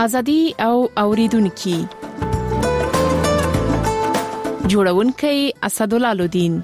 ازادي او اوریدونکو جوړونکي اسدالله لودین.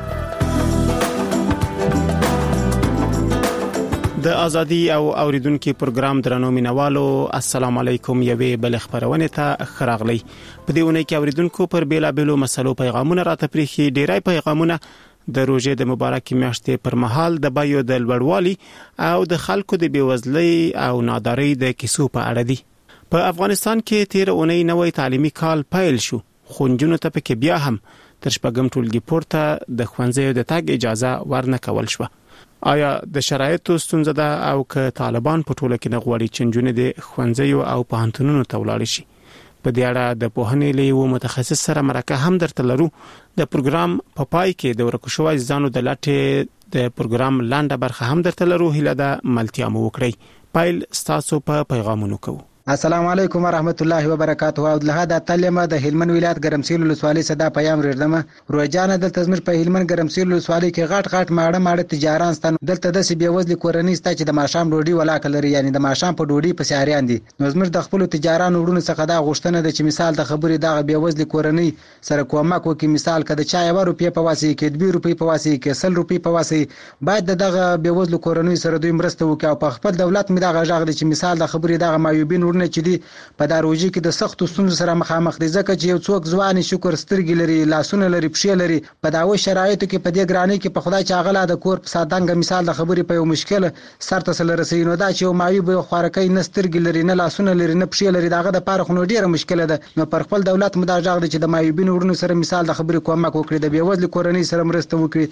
د ازادي او اوریدونکو پروګرام درنو مینوالو السلام علیکم. یوې بل خبرونه ته خراغلی. په دې ونه کې اوریدونکو پر بیلابلو مسلو پیغامونه راته پریخي. ډیری پیغامونه د روزې د مبارکې میاشتې پر مهال د بایو د لوړوالي او د خلکو د بیوزلۍ او نادارۍ د کیسو په اړه دي. په افغانستان کې تیر اونۍ نوې تعلیمي کال پیل شو، خو نجونو ته پکې بیا هم تر شپږم ټولګي پورته د ښوونځیو د تګ اجازه ورنکول شوه. آیا د شرایطو ستونزه ده او که طالبان په ټوله کې نه غواړي چې نجونې د ښوونځیو او پوهنتونونو ته ولاړ شي؟ په دې اړه د پوهنې له یو متخصص سره مرکه هم درته لرو. د پروګرام په پای کې د ورکو شوی ځانو د لټې د پروګرام لاندې برخه هم درته لرو. هیله ده ملتیا مو وکړئ. پایل ستاسو په پیغامونو کوو. السلام علیکم ورحمت الله وبرکاته. او له دا تعلیمه د هلمند ولایت ګرمسیل ولسوالۍ صدا پیام ردمه روزانه دلته زمر په هلمند ګرمسیل ولسوالۍ کې غټ ماړه تجاران ستن دلته د سی بیوزل کورنۍ ستا چې د ماشام ډوډۍ ولاکه لري، یعنی د ماشام په ډوډۍ په سیاریان دي. نو زمر د خپل تجاران وړونو څخه دا غوښتنه ده چې مثال د خبرې د بیوزل کورنۍ سره کومک وکړي. مثال کده چا 1 روپیه په واسطه کې 2 روپیه په واسطه کې 100 روپیه په واسطه باید دغه بیوزل کورنۍ سره دوی مرسته وکړي. او په خپل دولت می دا غږ دي چې مثال د خبرې د معیوبین ورنه چې دي په داروجي کې د سختو ستونزو سره مخامخ دي، ځکه چې یو څوک ځوان شکر سترګې لري، لاسونه لري، پښې لري. په داوي شرایطو کې په دې ګرانۍ کې په خدای چې اغلا د کور په سادهنګ مثال د خبرې په یو مشکل سرته سره رسېږي. نو دا چې یو معیوب خوارکۍ نه سترګې لري، نه لاسونه لري، نه پښې لري، داغه د پاره خو ډیره مشکله ده. نو پر خپل دولت مداجغ دي چې د معیوبین ورونو سره مثال د خبرې کومک وکړي، د بیوزل کورنۍ سره مرسته وکړي.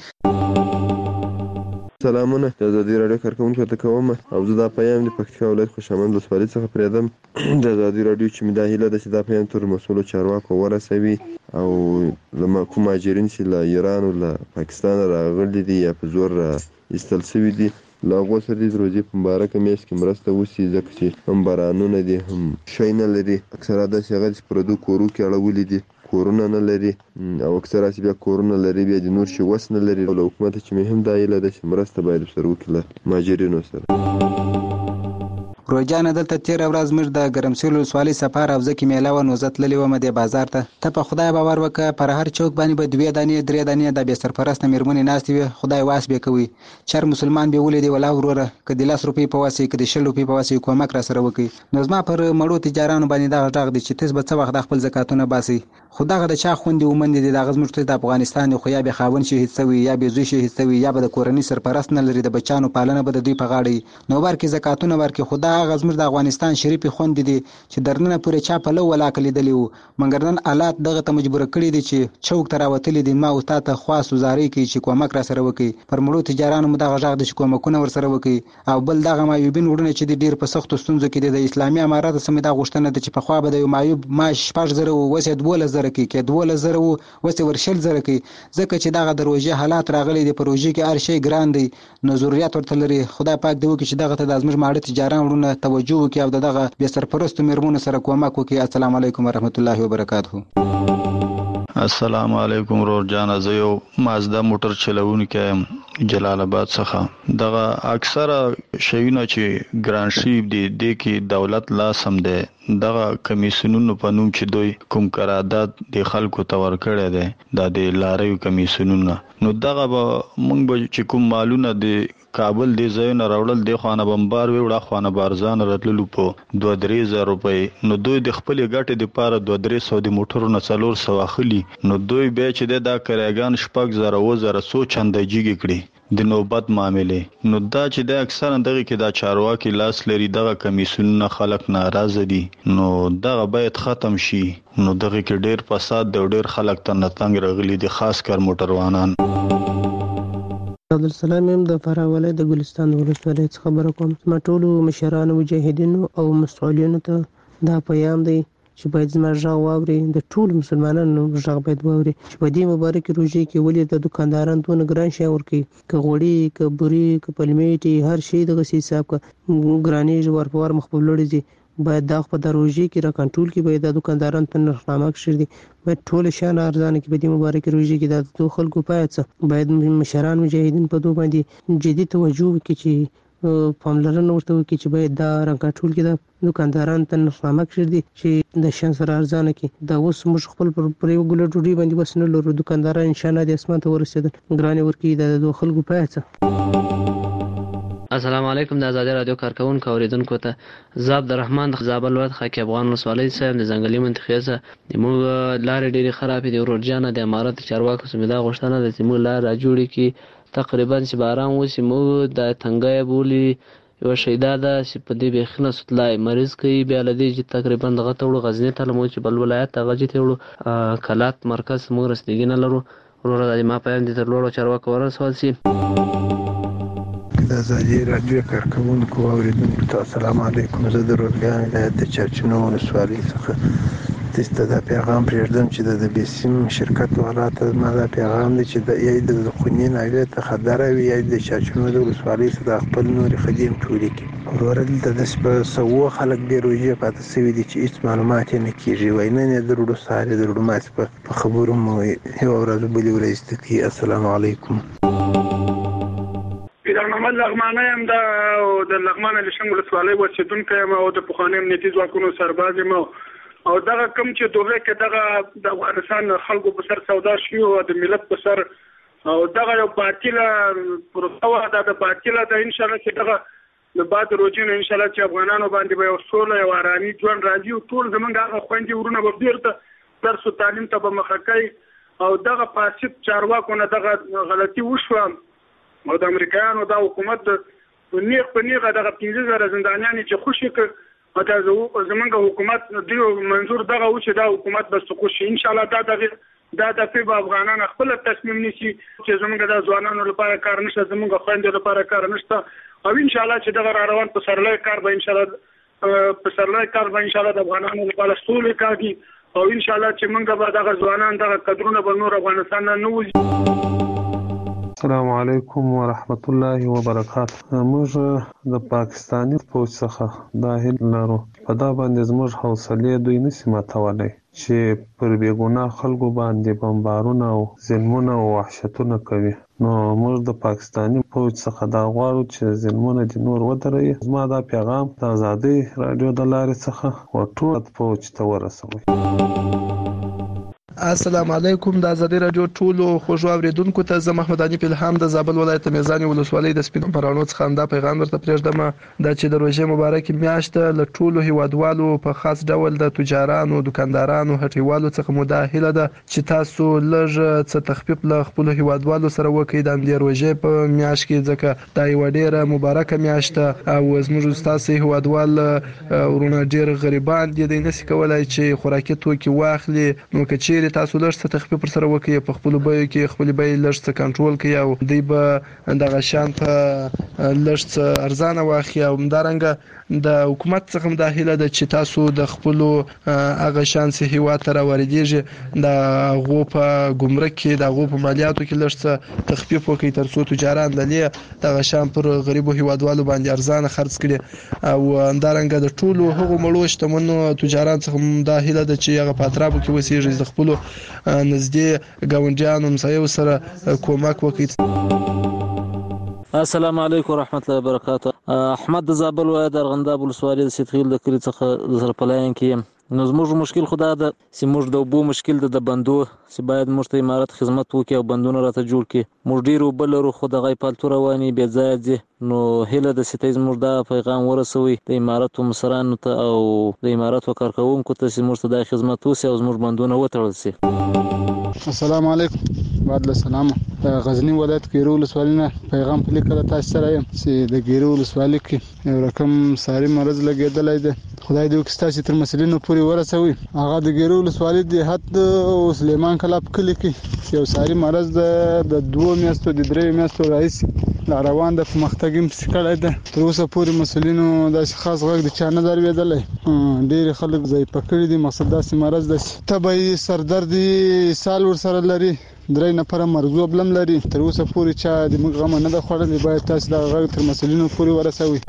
سلامونه، د ازادي رادیو کارکونکو ته کوم او زه دا پیام د پکتیکا ولایت خوشامند ولسوالۍ څخه پریدم. د ازادي رادیو چې مدا هیله ده چې دا پیام تر مسؤلو چارواکو ورسوي او لما کوم مهاجرین چې له ایران او له پاکستان راغلي دي یا په زور ایستل شوي دي لاغو سره د روزي په مبارکه میاشت کې مرسته وسی، ځکه چې هم بارانونه دي هم شي نه لري. اکثره د شغل پردو کورو کې اړولې دي، کورونه نه لري او اکثره چې بیا کورونه لري بیا د نور شي وس نه لري. او حکومت چې مهم دایله ده چې مرسته باید سره وکړي مهاجرینو سره. روزانه دلته تیر ورځ مر د ګرمسیل ولسوالۍ سفر او ځکه میله و نوزت للی و مده بازار ته په خدای باور وکه پر هر چوک باندې به 2 دانې 3 دانې د به سرپرست میرمنې ناشتي وي. خدای واس به کوي چر مسلمان به ولې ولا وروره کدي 10 روپۍ په واسي کدي 100 روپۍ په واسي کومک را سره وکي. نو زما پر مړو تجارانو باندې دا غږ دي چې تاسو به څه وخت خپل زکاتونه باسي. خدای د چا خوندې ومند دي د غزمرته د افغانستان خو یا به خاون شهید سوي یا به زوی شهید سوي یا به د کورنۍ سرپرست نه لري، د بچانو پالنه به د دوی په غاړه. نو ورکه زکاتونه ورکه خدای غزمر د افغانستان شریف خوند دي چې درنه پورې چا په لو ولا کلی دلی وو. مګر نن حالات دغه ته مجبور کړی دي چې چوک تراوتلی دي. ما او تاسو خاص وزاري کې چې کومک را سره وکي پر مړو تجارانو مدغه ژغ د کومکونه ور سره وکي. او بل دغه معیوبین وړونه چې ډیر په سختو ستونزو کې د اسلامي امارات سمې دا غوښتنه ده چې په خوا به د معیوب معاش 5000 وسه 12000 کې 12000 وسه ورشل زره کې، ځکه چې دغه د روزي حالات راغلي دي. په روزي کې هر شی ګران دی، نو ضرورت ورته لري. خدای پاک دی وکړي چې دغه ته د ازمر ماړه تجاران وړونه توجه وکړي او دغه به سرپرست میرمنو سره کومک وکړي. السلام علیکم ورحمت الله وبرکاته. السلام علیکم رور جان، زه یو مازدا موټر چلوونکی یم جلال آباد څخه. دغه اکثره شیونه چې ګران شي دي د کې دولت لا سم ده. دغه کمیسیونونو په نوم چې دوی کوم قرارداد د خلکو تور کړی دی د لاریو کمیسیونونو، نو دغه به موږ به چې کوم مالونه د کابل دی ځایونه راوړل دی خوانه بمبار ویوړه خوانه بارزان راتللو په 2-3000 روپۍ. نو دوی د خپل ګټې د پاره 2-300 د موټرونو 400 اخلي. نو دوی به چې دا کریګان 6000 چندېږي کړي د نوبت معاملې. نو دا چې د اکثر دغه کې دا چارواکي لاس لري، دغه کمیسیونونه خلک ناراضه دي. نو دغه باید ختم شي. نو دغه کې ډیر فساد د ډیر خلک ته نتنګ رغلي دي، خاص کر موټروانان. عبدالسلام یم د فراه ولایت د ګلستان ولسوالۍ څخه خبره کوم. ما ټولو مشرانو مجاهدینو او مسؤلینو ته دا پیام دی چې باید زما غږ واوري، د ټولو مسلمانانو غږ باید واوري چې په دې مبارکې روژې کې ولې د دکانداران دونه ګران شی ورکوي، که غوړي که بوري که پلمیټي هر شی دغسې حساب که ګرانېږي ور په ور مخ په لوړې ځي. باید دا په روژې کې را کنټرول کې باید د دکانداران ته نرخنامه کښې دي، باید ټول شیان ارزانه کې په دې مبارکې روژې کې د خلکو باید څه باید مشران مجاهدین په دو باندې جدي توجه وکړي چې پاملرنه ورته وکړي چې باید دا رنګاټول کې د دکانداران ته نرخنامه کړي چې د شان سره ارزانه کې دا اوس موږ خپل پر یو ګل ډوډۍ باندې بس نه لرو. دکانداران ان شاء الله د اسمان ته ورسېدل ګرانې ورکړي د خلکو پاتې. السلام علیکم د آزادي رادیو کارکونکو اوریدونکو ته زه عبدالرحمن د زابل ولایت خاکی افغان ولسوالۍ صاحب د ځنګلي منطقې څخه موږ لارې ډېرې خرابې دي. ورور جانه د امارت چارواکو څخه دا غوښتنه ده چې موږ لار راجوړې کړي تقریبا چې باران وشي. موږ د تنګی بولي یو شیدا ده چې په دې بیخي نه سوتلای مریض کوي بیا له دې چې تقریبا دغه ته وړو غزني ته لمو چې بل ولایت هغه چې ته وړو کلات مرکز موږ رسیدګي نه لرو. وروره د ما پیام دې تر لوړو چارواکو ورسول شي. د آزادي رادیو کارکونکو اوریدونکو ته السلام علیکم. زه د روزګان ولایت د چرچینو ولسوالۍ څخه تاسو ته پیغام پرېږدم چې د بیسیم شرکت والاته ما دا پیغام دی چې د د خونی ناوې ته خبره وي د چرچینو د ولسوالۍ څخه خپل نور خدیم ټولې کی ورور د په سوو خلک ډېر روزي پاتې سوي دي چې هیڅ معلومات نه کیږي. وینه نه درودو ساره درودو ماس په خبرو مو یو ورځ بلی ورځ ته. السلام علیکم. محمد لغمانه یم د لغمانه لشم ولسوالۍ اوسېدونکی یم او د پخواني امنیتي ځواکونو سرباز یم او دغه کوم چې دوغه کې دغه د افغانستان خلکو په سر سودا شي او د ملت په سر او دغه یو باطله پروسه ده د باطله ده. ان شاء الله چې دغه د بعد روزینه ان شاء الله چې افغانانو باندې به یو سوله او آرامي ژوند راځي او ټول زمونږ هغه خويندې ورونه به بیرته درس او تعلیم ته به مخه کوي او دغه فاسد چارواکو نه دغه غلطي وشوه او د امریکایانو دا حکومت نیغ په نیغه دغه 15000 زندانیان چې خوشي کړ او دا زمونږ حکومت دیو منظور دغه و چې دا حکومت بس خوشي. ان شاء الله دا د په افغانانو خپل تصمیم نیسي چې زمونږ د ځوانانو لپاره کار نشته زمونږ خويندو لپاره کار نشته او ان شاء الله چې دغه روان په سرلای کار به ان شاء الله ان شاء الله د افغانانو لپاره سولې کوي او ان شاء الله چې موږ به دغه ځوانان دغه قدرونه به نور افغانستان نه وځي. السلام علیکم ورحمت الله وبرکاته. موږ د پاکستاني فوج څخه دا هیله لرو په دا باندې زموږ حوصله دوی نشي ماتولی چې پر بیګناه خلکو باندې بمبارونه او ظلمونه او وحشتونه کوي. نو موږ د پاکستاني فوج څخه دا غواړو چې ظلمونه د نور ودروي. زما دا پیغام د آزادي رادیو د لارې څخه ټول فوج ته ورسوي. السلام علیکم د آزادي رادیو ټولو خوږو اوریدونکو ته زه محمد علي الهام د زابل ولایت میزان ولسوالۍ د سپینو پرانو څخه دا پیغام ورته پرېږدم دا چې د روژې مبارک میاشت له ټولو هیوادوالو په خاص ډول د تجارانو دکاندارانو هټیوالو څخه مداهله ده چې تاسو لږ څه تخفیف له خپل هیوادوالو سره وکړئ د روژې په میاشت کې ځکه دا یو ډیره مبارکه میاشت او زموږ تاسو هیوادوال ورونه ډیر غریبان دي د نس کولای چې خوراکي توکي واخلي نو کچېر تاسو لږ څه تخفیف پر سره وکړئ په خپل بیو کې خپل بیې لږ څه کنټرول کړئ او دوی به دغه شان په لږ څه ارزانه واخلي او همدارنګه د حکومت څخه مداخله ده چې تاسو د خپل هغه شان سه هیواد ته راوړئ د غو په ګمرک کې د غو په مالیاتو کې لږ څه تخفیف وکړئ ترڅو تجاران للی دغه شان پر غریبو هیوادوالو باندې ارزانه خرڅ کړي او همدارنګه د ټولو هغو مړو شتمنو تجاران څخه مداخله ده چې هغه پاترابو کې وسیږي د خپل نږدې ګاونډیانو مسایو سره کومک وکړي. السلام علیکم ورحمت الله وبرکاته. احمد د زابل ولایت ارغنداب ولسوالۍ د سیدخیل د کلی څخه د سرپلاین کې نو زموږ مشکل خدا ده چې موږ د اوبو مشکل د بندو چې باید موږ ته امارت خدمت وکړي او بندونه راته جوړ کړي. موږ ډیر وبلرو خو د غي پالتو رواني بې ځای دي نو هله د ستې زموږ دا پیغام ورسوي د امارت مصرانو ته او د امارت کارکونکو ته چې موږ ته د خدمت وسي او زموږ بندونه وتړل شي. السلام علیکم بعد السلام. غزنی ولایت ګیرو ولسوالۍ نه پیغام په لیکل تاسو سره یم چې د ګیرو ولسوالۍ کې یو رقم ساري مرز لګیدلای دی. خدای دې وکړي چې تر مسلینو پورې ورسوي. هغه د ګیرو ولسوالۍ د حد او سلیمان کلاب کلی کې یو ساري مرز د 2 میاشتو د 3 میاشتو رئیس روان د مختګیم سکړای ده. تر اوسه پورې مسلینو د خاص غږ د چانه درویدلې ډېر خلک ځای پکړې دي. مقصد داسې مرز ده تبعی سردردي سال ور سره لري 3 نفر مرزو بلم لري. تر اوسه پورې چا د موږ غم نه د خوړلې باید تاسو د غږ تر مسلینو پورې ورسوي.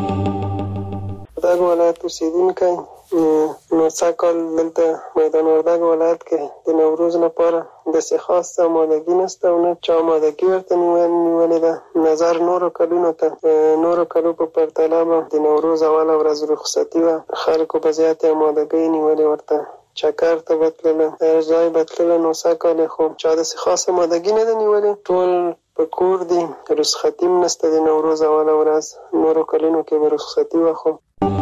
دا ولایت اوسیدونکي نو څاکل دلته میدان وردګ ولایت کې د نوروز لپاره داسې خاص آمادګي نشته او نه چا آمادګي ورته نیولې ده. نظر نورو کلونو ته نورو کلو په پرتله به د نوروز اوله ورځ رخصتي وه، خلکو په زیاتې آمادګۍ نیولې ورته. چکر ته به تلله، هر ځای به تلله، نو سږ خو چا داسې خاص آمادګي نه ده نیولې، ټول په کور دي. رخصتي هم نشته د نوروز اوله ورځ، نورو کلونو کې به رخصتي وه. خو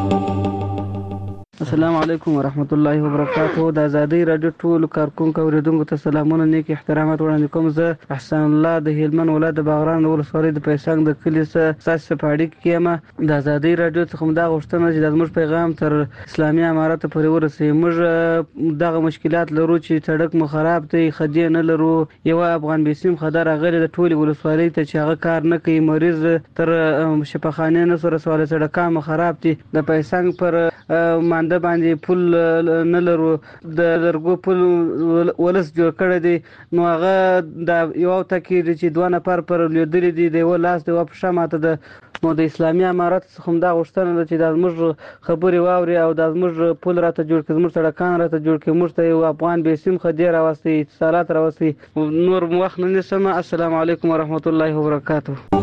السلام علیکم ورحمت الله وبرکاته. د ازادۍ رادیو ټولو کارکونکو اوریدونکو ته سلامونه، نیک احترامات وړاندې کوم. زه احسان الله د هلمند ولایت د باغران ولسوالۍ د پیسنګ د کلي څخه ستاسو په اړیکه کې یم. د ازادۍ رادیو څخه موږ دا غوښتنه چې زموږ پیغام تر اسلامي امارت پورې ورسوي. موږ دغه مشکلات لرو چې سړک مو خراب دی، خدي نه لرو، یو افغان بیسیم خدای راغلی د ټولې ولسوالۍ ته چې هغه کار نه کوي، مریض تر شفاخانې نه سره رسولی، سړکان مو خراب دي. د پیسنګ پر مانده باندې پل نه لرو، د لرګو پل ولس جوړ کړی دی، نو هغه د یو تکي چې دوه نفر پر لیدلې دي، د یو لاس د یو پښه ماته ده. نو د اسلامي امارت څخه هم دا غوښتنه ده چې دا زموږ خبرې واوري او دا زموږ پل راته جوړ کړي، زموږ سړکان راته جوړ کړي، موږ ته یو افغان بیسیم خدي راوستي، اتصالات راوستي. نور وخت نه نیسم. السلام علیکم ورحمت الله وبرکاته.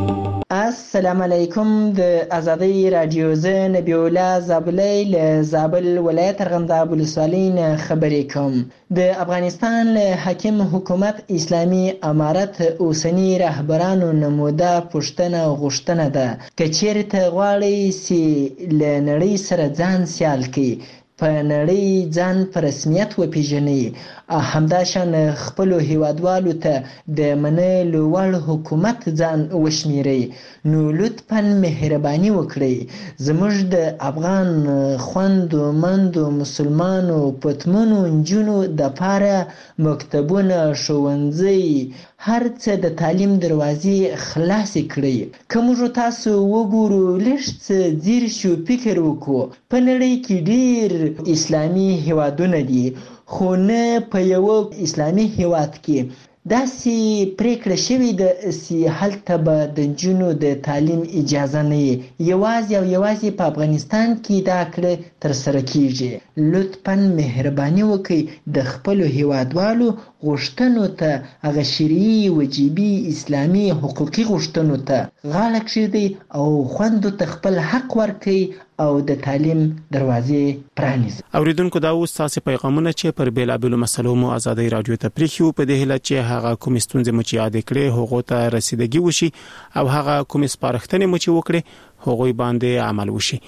السلام علیکم. د ازادۍ رادیو زه نبی الله زابلی له زابل ولایت ارغنداب ولسوالۍ نه خبرې کوم. د افغانستان له حاکم حکومت اسلامي امارت اوسنی رهبرانو نموده پوښتنه غوښتنه ده که چیرته غواړئ چې له نړۍ سره ځان سیال کړئ، په نړۍ ځان په رسمیت وپیژنئ، همداشان خپلو هیوادوالو ته د منلو وړ حکومت ځان وشمیرئ، نو لطفاً مهرباني وکړئ. زموږ د افغان خویندو مندو مسلمانو پتمنو نجونو دپاره مکتبونه، ښوونځي، هر څه د تعلیم دروازې خلاصې کړئ. که موږ تاسو وګورو، لږ څه ځیر شو، فکر وکړو. په نړۍ کې ډېر اسلامي هیوادونه دي، خو نه په یو اسلامي هیواد کې داسې پریکړه شوې ده چې هلته به د نجونو د تعلیم اجازه نه وي. یوازې او یوازې په افغانستان کې دا کړه ترسره کیږي. لطفاً مهرباني وکړئ د خپلو هیوادوالو غوښتنو ته، هغه شرعي وجیبي اسلامي حقوقي غوښتنو ته غاړه کېږدئ او خویندو ته خپل حق ورکړئ او د تعلیم دروازې پرانیزي. اوریدونکو دا اوس تاسو پیغامونه چې پر بیلابلو مسلو مو ازادۍ رادیو ته پریښو، په دې هیله چې هغه کوم ستونزې مو چې یاد کړې هغه ته رسیدګي وشي او هغه کوم سپارښتنې مو چې وکړي هغه باندې عمل وشي.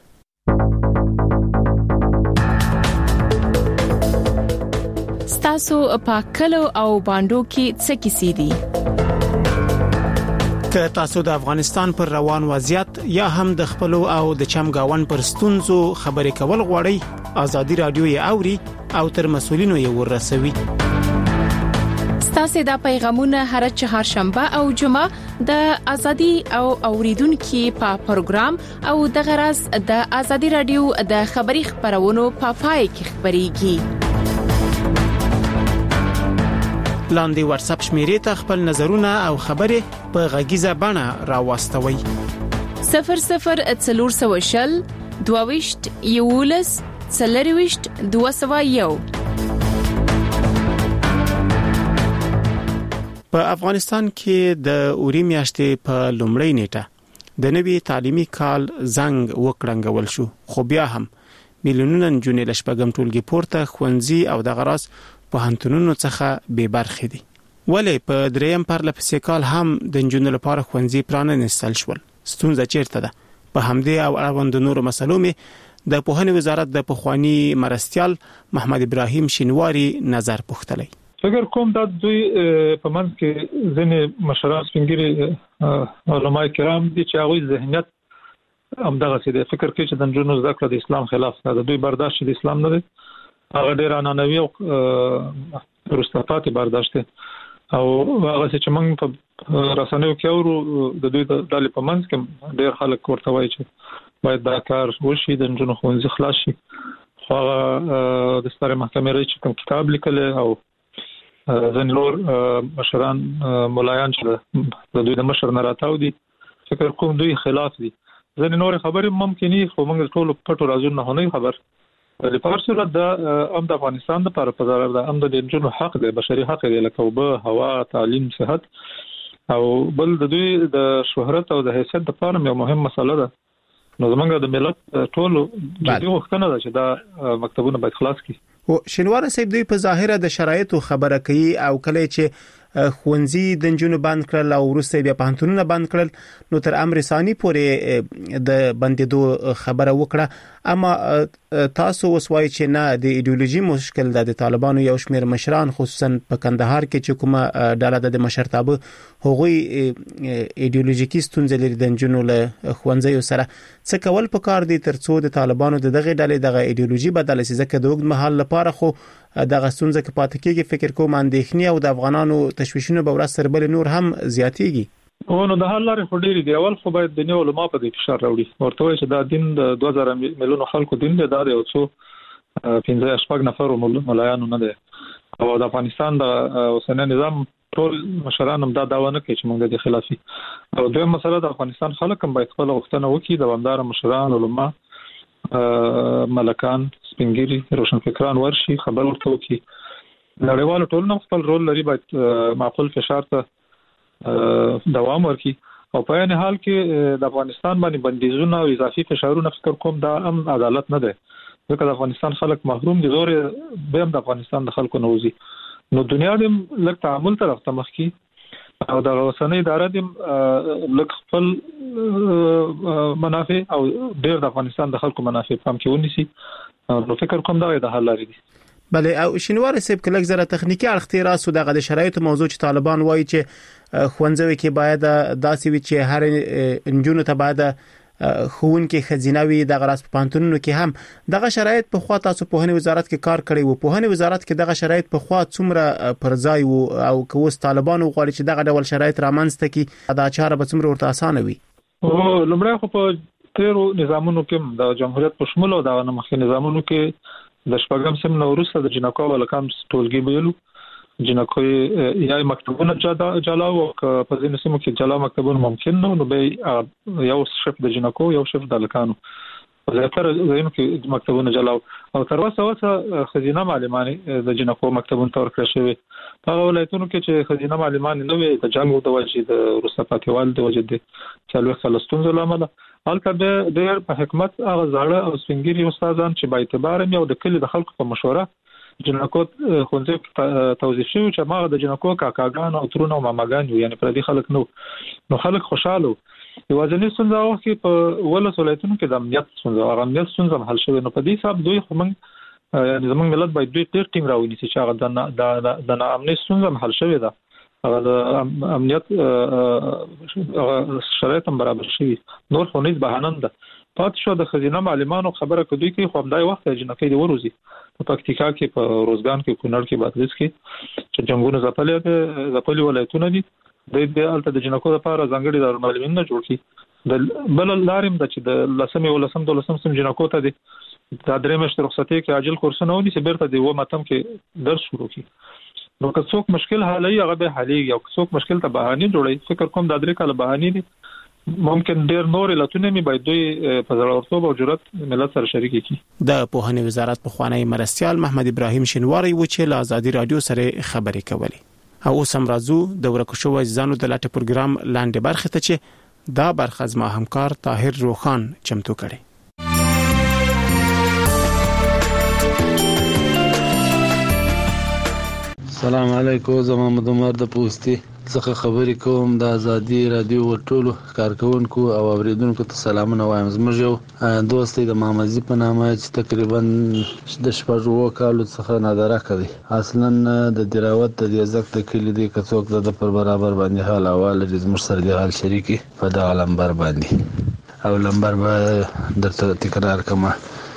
ستاسو په کلو او باندو کې څه کیسې دي؟ که تاسو د افغانستان پر روان وضعیت یا هم د خپلو او د چمګاون پر ستونزو خبرې کول غواړئ، ازادي رادیو یې اوري او تر مسولینو یې ورسوي. ستاسو د پیغامونه هر چهارشنبه او جمعه د ازادي او اوریدونکو په پروګرام او د غرض د ازادي رادیو د خبري خبرونو په پای کې خبريږي. لاندې واتس اپ شمیرې ته خپل نظرونه او خبرې په غږیزه بڼه راوستوي. 0040 22 یولس 40 201. په افغانستان کې د اوري میاشتې په لومړۍ نیټه د نوي تعلیمي کال زنګ وکړنګول شو، خو بیا هم میلیونونه نجونې له شپږم ټولګي پورته ښوونځي او د غراس په هنتونونو څخه بې برخې دي. ولې په دریم پرلپسې کال هم د نجونو لپاره ښوونځي پرانستل شول؟ ستونزه چیرته ده؟ په همدې او اړوند نورو مسلو مې د پوهنې وزارت د پخوانی مرستیال محمد ابراهیم شینواری نظر پوښتلی. فکر کوم دا دوی په منځ کې ځینې مشران سپینګری علماء کرام دي چې هغوی ذهنیت همدغه څه دی، فکر کوي چې د نجونو زده کړه د اسلام خلاف ده، د دوی برداشت د اسلام نه دی، هغه ډیر عنعنوي او وروسته برداشت او هغه چې موږ په رسنیو کې اورو د دوی د ډلې په منځ کې ډیر خلک ورته وایي چې باید دا کار وشي، د نجونو ښوونځي خلاص شي. خو هغه د سترې محکمې رئیس کوم کتاب لیکلی او ځینې نور مشران ملایان چې د دوی د مشر نه راتاو دي، فکر کوم دوی خلاف دي. ځینې نور خبرې ممکنې، خو موږ ټول پټو رازونو نه خبر په هر صورت دا د افغانستان لپاره په ضرر ده، د جنونو حق دی، بشري حق دی، لکه اوبه، هوا، تعلیم، صحت او بل د دوی د شهرت او د حیثیت لپاره یو مهم مسله ده. نو زمونږ د ملت ټولو جدي غوښتنه ده چې دا مکتبونه باید خلاص کړي. او شینوار صاحب دوی په ظاهره د شرایطو خبره کوي او کله چې خوندزي د جنونو بند کړل او وروسته بیا پانتونونه بند کړل نو تر امر ثاني پورې د بندیدو خبره وکړه، اما تاسو وسوای چې نه د ایدئولوژي مشکل د طالبانو یو شمېر مشران خصوصا په کندهار کې چې کومه ډله د مشرتابه هغوی ایدئولوژیکي ستونزې لري د جنونو له خوندزي سره، څه کول پکار دي ترڅو د طالبانو دغه ډلې دغه ایدئولوژي بدل شي، ځکه د وګړو مهال لپاره خو دغه ستونزه کې پاتې کېږي. فکر کوم اندېښنې او د افغانانو تشویشونه به ورځ سره بل نور هم زیاتېږي. نو د حل لارې خو ډېرې دي. اول خو باید د نیو علماء په دې فشار راوړي، ورته وایي چې دا دین د 2000 میلیونو خلکو دین دی، دا د یو څو 15 نفرو ملایانو نه دی. او د افغانستان د اوسنی نظام ټول مشران هم دا دعوه نه کوي چې موږ د خلافي. او دویم مسله د افغانستان خلک هم باید خپل غوښتنه وکړي، دوامدار مشران، علما، ملکان، سپینګری، روشنفکران ورشي، خبر ورته وکړي. نړیوال ټولنه خپل رول لري، باید معقول فشار ته دوام ورکړي. او په عین حال کې د افغانستان باندې بندیزونه او اضافي فشارونه فکر کوم دا هم عدالت نه دی، ځکه د افغانستان خلک محروم دي، زور به هم د افغانستان د خلکو نوځي. نو دنیا دې لږ تعامل طرف ته مخ کی او د اوسنۍ اداره دې لږ خپل منافع او ډېر د افغانستان د خلکو منافع پام کې ونیسي. نو فکر کوم دا د حل لري. بله، او شینوار صاحب کله زره تخنیکی اړتیا سو دغه د شرایط موضوع چې طالبان وایي چې خوندزوي کې باید داسې وي چې هر انجونو ته باید خون کې خزینوي د غراس په پانتونونو کې هم دغه شرایط په خوا تاسو په هني وزارت کې کار کړی وو، په هني وزارت کې دغه شرایط په خوا څومره پر ځای وو او کوس طالبان غواړي چې دغه ډول شرایط رامنځته کړي دا چاره به څومره ورته اسانه وي؟ او لمړی خو په تیرو نظامونو کې د جمهوریت په شمول او د مخکې نظامونو کې د شپږم سم نو وروسته د جنکو ولکم ټولګي ویلو جنکو یا مکتبونه جلا او په ځینو سیمو کې جلا مکتبونه ممکن نو به یو شف د جنکو یو شف د لکانو زیاتره زینو کې مکتبونه جلا او تر اوسه خزینه معلمانه د جنکو مکتبونه تور کړی شوی. هغه ولایتونو کې چې خزینه معلمانه نه وي د جنګ د وجې د روسه پاتېوال د وجې د څلور فلسطین زلامه البته ډېر په حکمت هغه زاړه او سپینګری استادان چې با اعتبار یو د کلی د خلکو په مشوره جنکو خونځي توظیف شوی چې ما د جنکو کاکاګان او ترونه او ماماګان یعنی پر دې خلک نو خلک خوشاله یوازینی څنګه وخت کې په ولس ولایتونو کې د امنیت څنګه حل شوی. نو په دې حساب دوی خو موږ زموږ ملت باید ډېر ټینګ راوړي چې هغه د امنیت څنګه حل شوی ده، هغه د امنیت شرایط هم برابر شي. نور خو نه بهانه ده پات شو د خزینه معلمانو خبره کوي کې خو همدای وخت جنکې دی وروزي په پکتیکا کې په روزګان کې کونړ کې بادغیس کې چې جنگونو زپلې ولایتونه دي د دې الته د جنکو لپاره ځانګړي دارالمعلمین نه جوړ کی د بل لارم د چې د لسمې ولسم د لسم سم جنکو ته دي د درې مشت رخصتي کې عاجل کورسونه ونی چې بیرته دی و ماتم کې درس شروع کی. نو که څوک مشکل حالي هغه به حالي او څوک مشکل ته بهاني جوړي فکر کوم د درې کاله بهاني دي ممکن ډیر نور لاتونه می باید دوی په ضرورتوب او جرأت ملت سره شریک کی. د پوهنې وزارت په خوانی مرستيال محمد ابراهیم شینواری و چې له آزادي رادیو سره خبرې کوي. او سم راځو د ورکشو ځانو د لاټ پروګرام لاندې برخه ته چې دا برخه زما همکار طاهر روخان چمتو کړي. السلام علیکم، زما محمد عمر د پوسټي څخه خبرې کوم. د آزادي رادیو ټولو کارکونکو او اوریدونکو ته سلامونه وایم. زموږ یو دوست د مامزي په نامه چې تقریبا د شپږو کالو څخه نادره کوي اصلا د دراوت د ځک د کلی دی کڅوک د پر برابر باندې حال اواله د زموږ سره د حال شریکي په دا لمبر باندې او لمبر به درته تکرار کما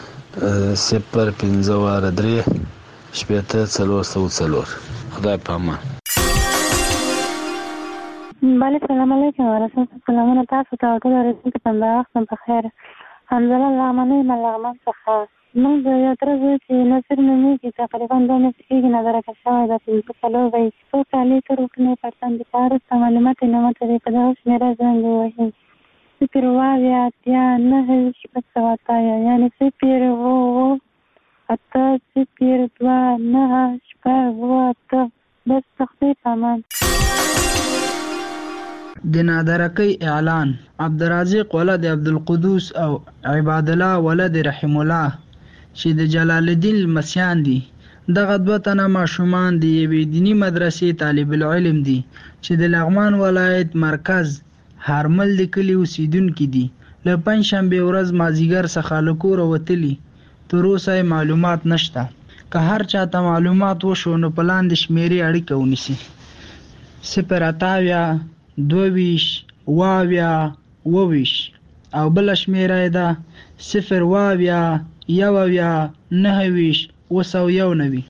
0.5 شپېته څلور خدای پامان. بله سلام علیکم ورحمت سلامونه تاسو ته ټول ورسېږي په وخت په خیر. حمزه الله منی ملغمن څخه موږ یو تر چې نصر نومي کې تقریبا 2 میاشتې کې نظر کښه ده په کلو وي څو کالي تر وکنه پرتان دي کار معلومات نه مته په دغه شمیره څنګه وایي سپیروایا یا نه هیڅ څه وتا یعنی سپیر وو 8-0-2-9-8 بس تخطيط امان. د نادرکۍ اعلان. عبدالرازق ولد عبدالقدوس او عباد الله ولد رحم الله چې د جلال الدین لمسیان دي. دغه دوه تنه ماشومان د یوې دینی مدرسې طالب العلم دي چې د لغمان ولایت مرکز هرمل د کلي اوسیدونکي دي. له پنجشنبې ورځ مازدیګر څخه له کوره وتلي، تر اوسه معلومات نشته. که هر چاته معلومات وشو نو په لاندې شمیرې اړیکه ونیسي: 0-28-22-22 او بله شمیره یې ده 0-29-9-9.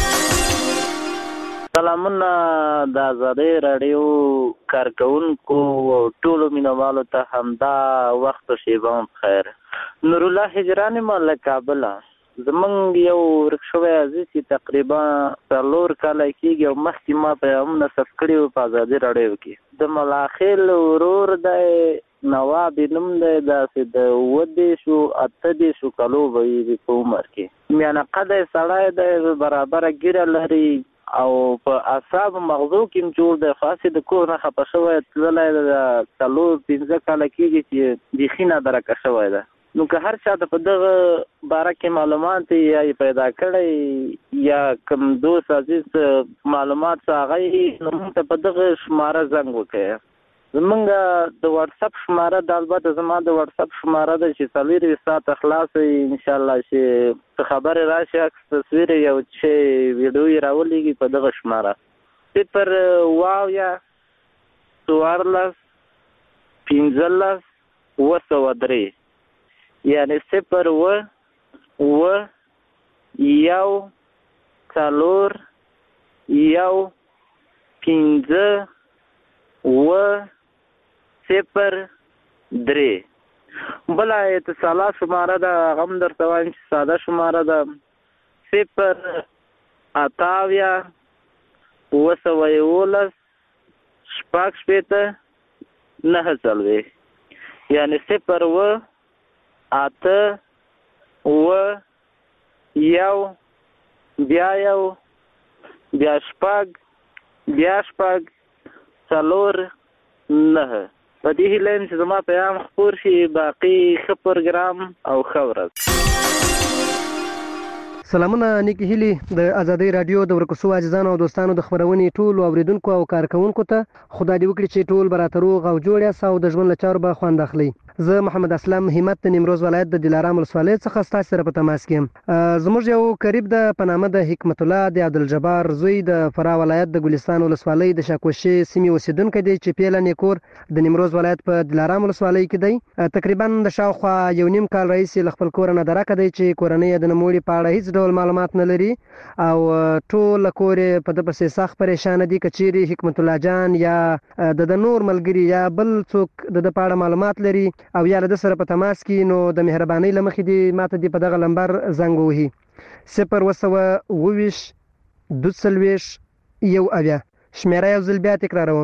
سلامونه د آزادۍ راډیو کارکونکو او ټولو مینوالو ته همدا وخت او شیبه بخیر. نور الله هجراني ما له کابله. زمونږ یو ورک شوی عزیز چې تقریبا 4 کاله کېږي او مخکې ما پیغامونه ثبت کړي وو په آزادۍ راډیو کې. د ملاخیل ورور دی نواب نوم دی، داسې د 28 کالو به وي په عمر کې. میانه قده سړی دی، برابره ګیره لري او په اعصاب مغزو کې جوړ دی. خاصې د کور نه خفه شوی تللی د 4-5 کاله کېږي چې بیخي نادرکه شوی ده. نو که هر چا ته په دغه باره کې معلومات یا پیدا کړی یا کوم دوست عزیز معلومات څه هغه نو موږ ته په دغه شماره زنګ وکړئ. زمونږ د واتساپ شماره د البته زما د واتساپ شماره ده چې 24 ساعته خلاص وي انشاءالله چې څه خبرې راشي عکس تصویر یو چې ویډیو یې راولېږي په دغه شماره 0-15-15-203 یعنی 0-1-4-1-5-0-3. بله اتصالات شماره ده هغه هم درته وایم چې ساده شماره ده 0-28-11-9 یعنی 0-8-1-1-2-4-9 په دې هیله یم چې زما پیغام خپور شي. باقي ښه پروګرام او ښه ورځ. سلامونه نیکی هیلی د آزادۍ رادیو د ورکوسو عزیزانو او دوستانو د خبرونې ټول اوریدونکو او کارکونکو ته خدای دې وکړي چې ټول برات روغ او جوړ یاست او د ژوند له چارو به خوند اخلي. زه محمد اسلام همت د نیمروز ولایت د دلارام ولسوالۍ څخه ستاسو سره په تماس کې یم. زموږ یو قریب د په نامه د حکمت الله د عبدالجبار زوی د فراه ولایت د ګلستان ولسوالۍ د شاکوشي سیمې اوسیدونکی دی چې پیله نیکور د نیمروز ولایت په دلارام ولسوالۍ کې دی. تقریبا د شاوخوا 1.5 کال راهیسې له خپل کور نه درکه دی چې کورنۍ د نوموړي په اړه هیڅ ډول معلومات نه لري او ټول کور په د پسې سخت پریشان دي. کچيري حکمت الله جان یا د نور ملګری یا بل څوک د په اړه معلومات لري او یا د سره په تماس کې نو د مهرباني لمخې دي ماته دی په دغه نمبر زنګ وهي 0-2-22-1 شمیره یو ځل بیا تکراروم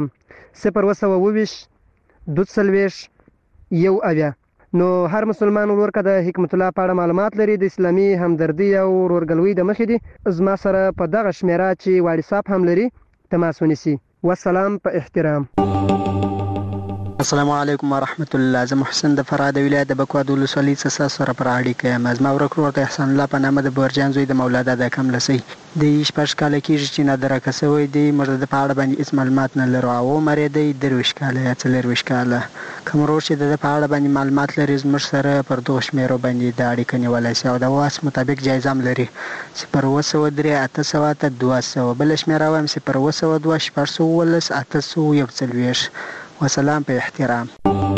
0-2-22-1 نو هر مسلمان ورکه د حکمت الله په اړه معلومات لري د اسلامي همدردي او ورورګلوي د مخې دي زما سره په دغه شمیره چې واتساپ هم لري تماس ونیسي. والسلام په احترام. السلام علیکم ورحمت الله. زه محسن د فراه د ولایت د بکواد ولسوالۍ څخه سره پر اړیکه یم. زما ورک ورور د احسان الله په نامه د بورجان زوی د مولانا د کم لسی د 18 کال کېږي چې نادرکه شوی دی. موږ د په اړه باندې هیڅ معلومات نه لرو او عمر یې دی 23 کال یا 24 کال. کوم ورور چې د په اړه باندې معلومات لري زموږ سره پر دغه شمیرو باندې د اړیکه نیولای شي او د واس مطابق جایزه هم لري 0-2-3-8-200 بل شمیره وایم 0-2-2-8-1 وسلام په احترام.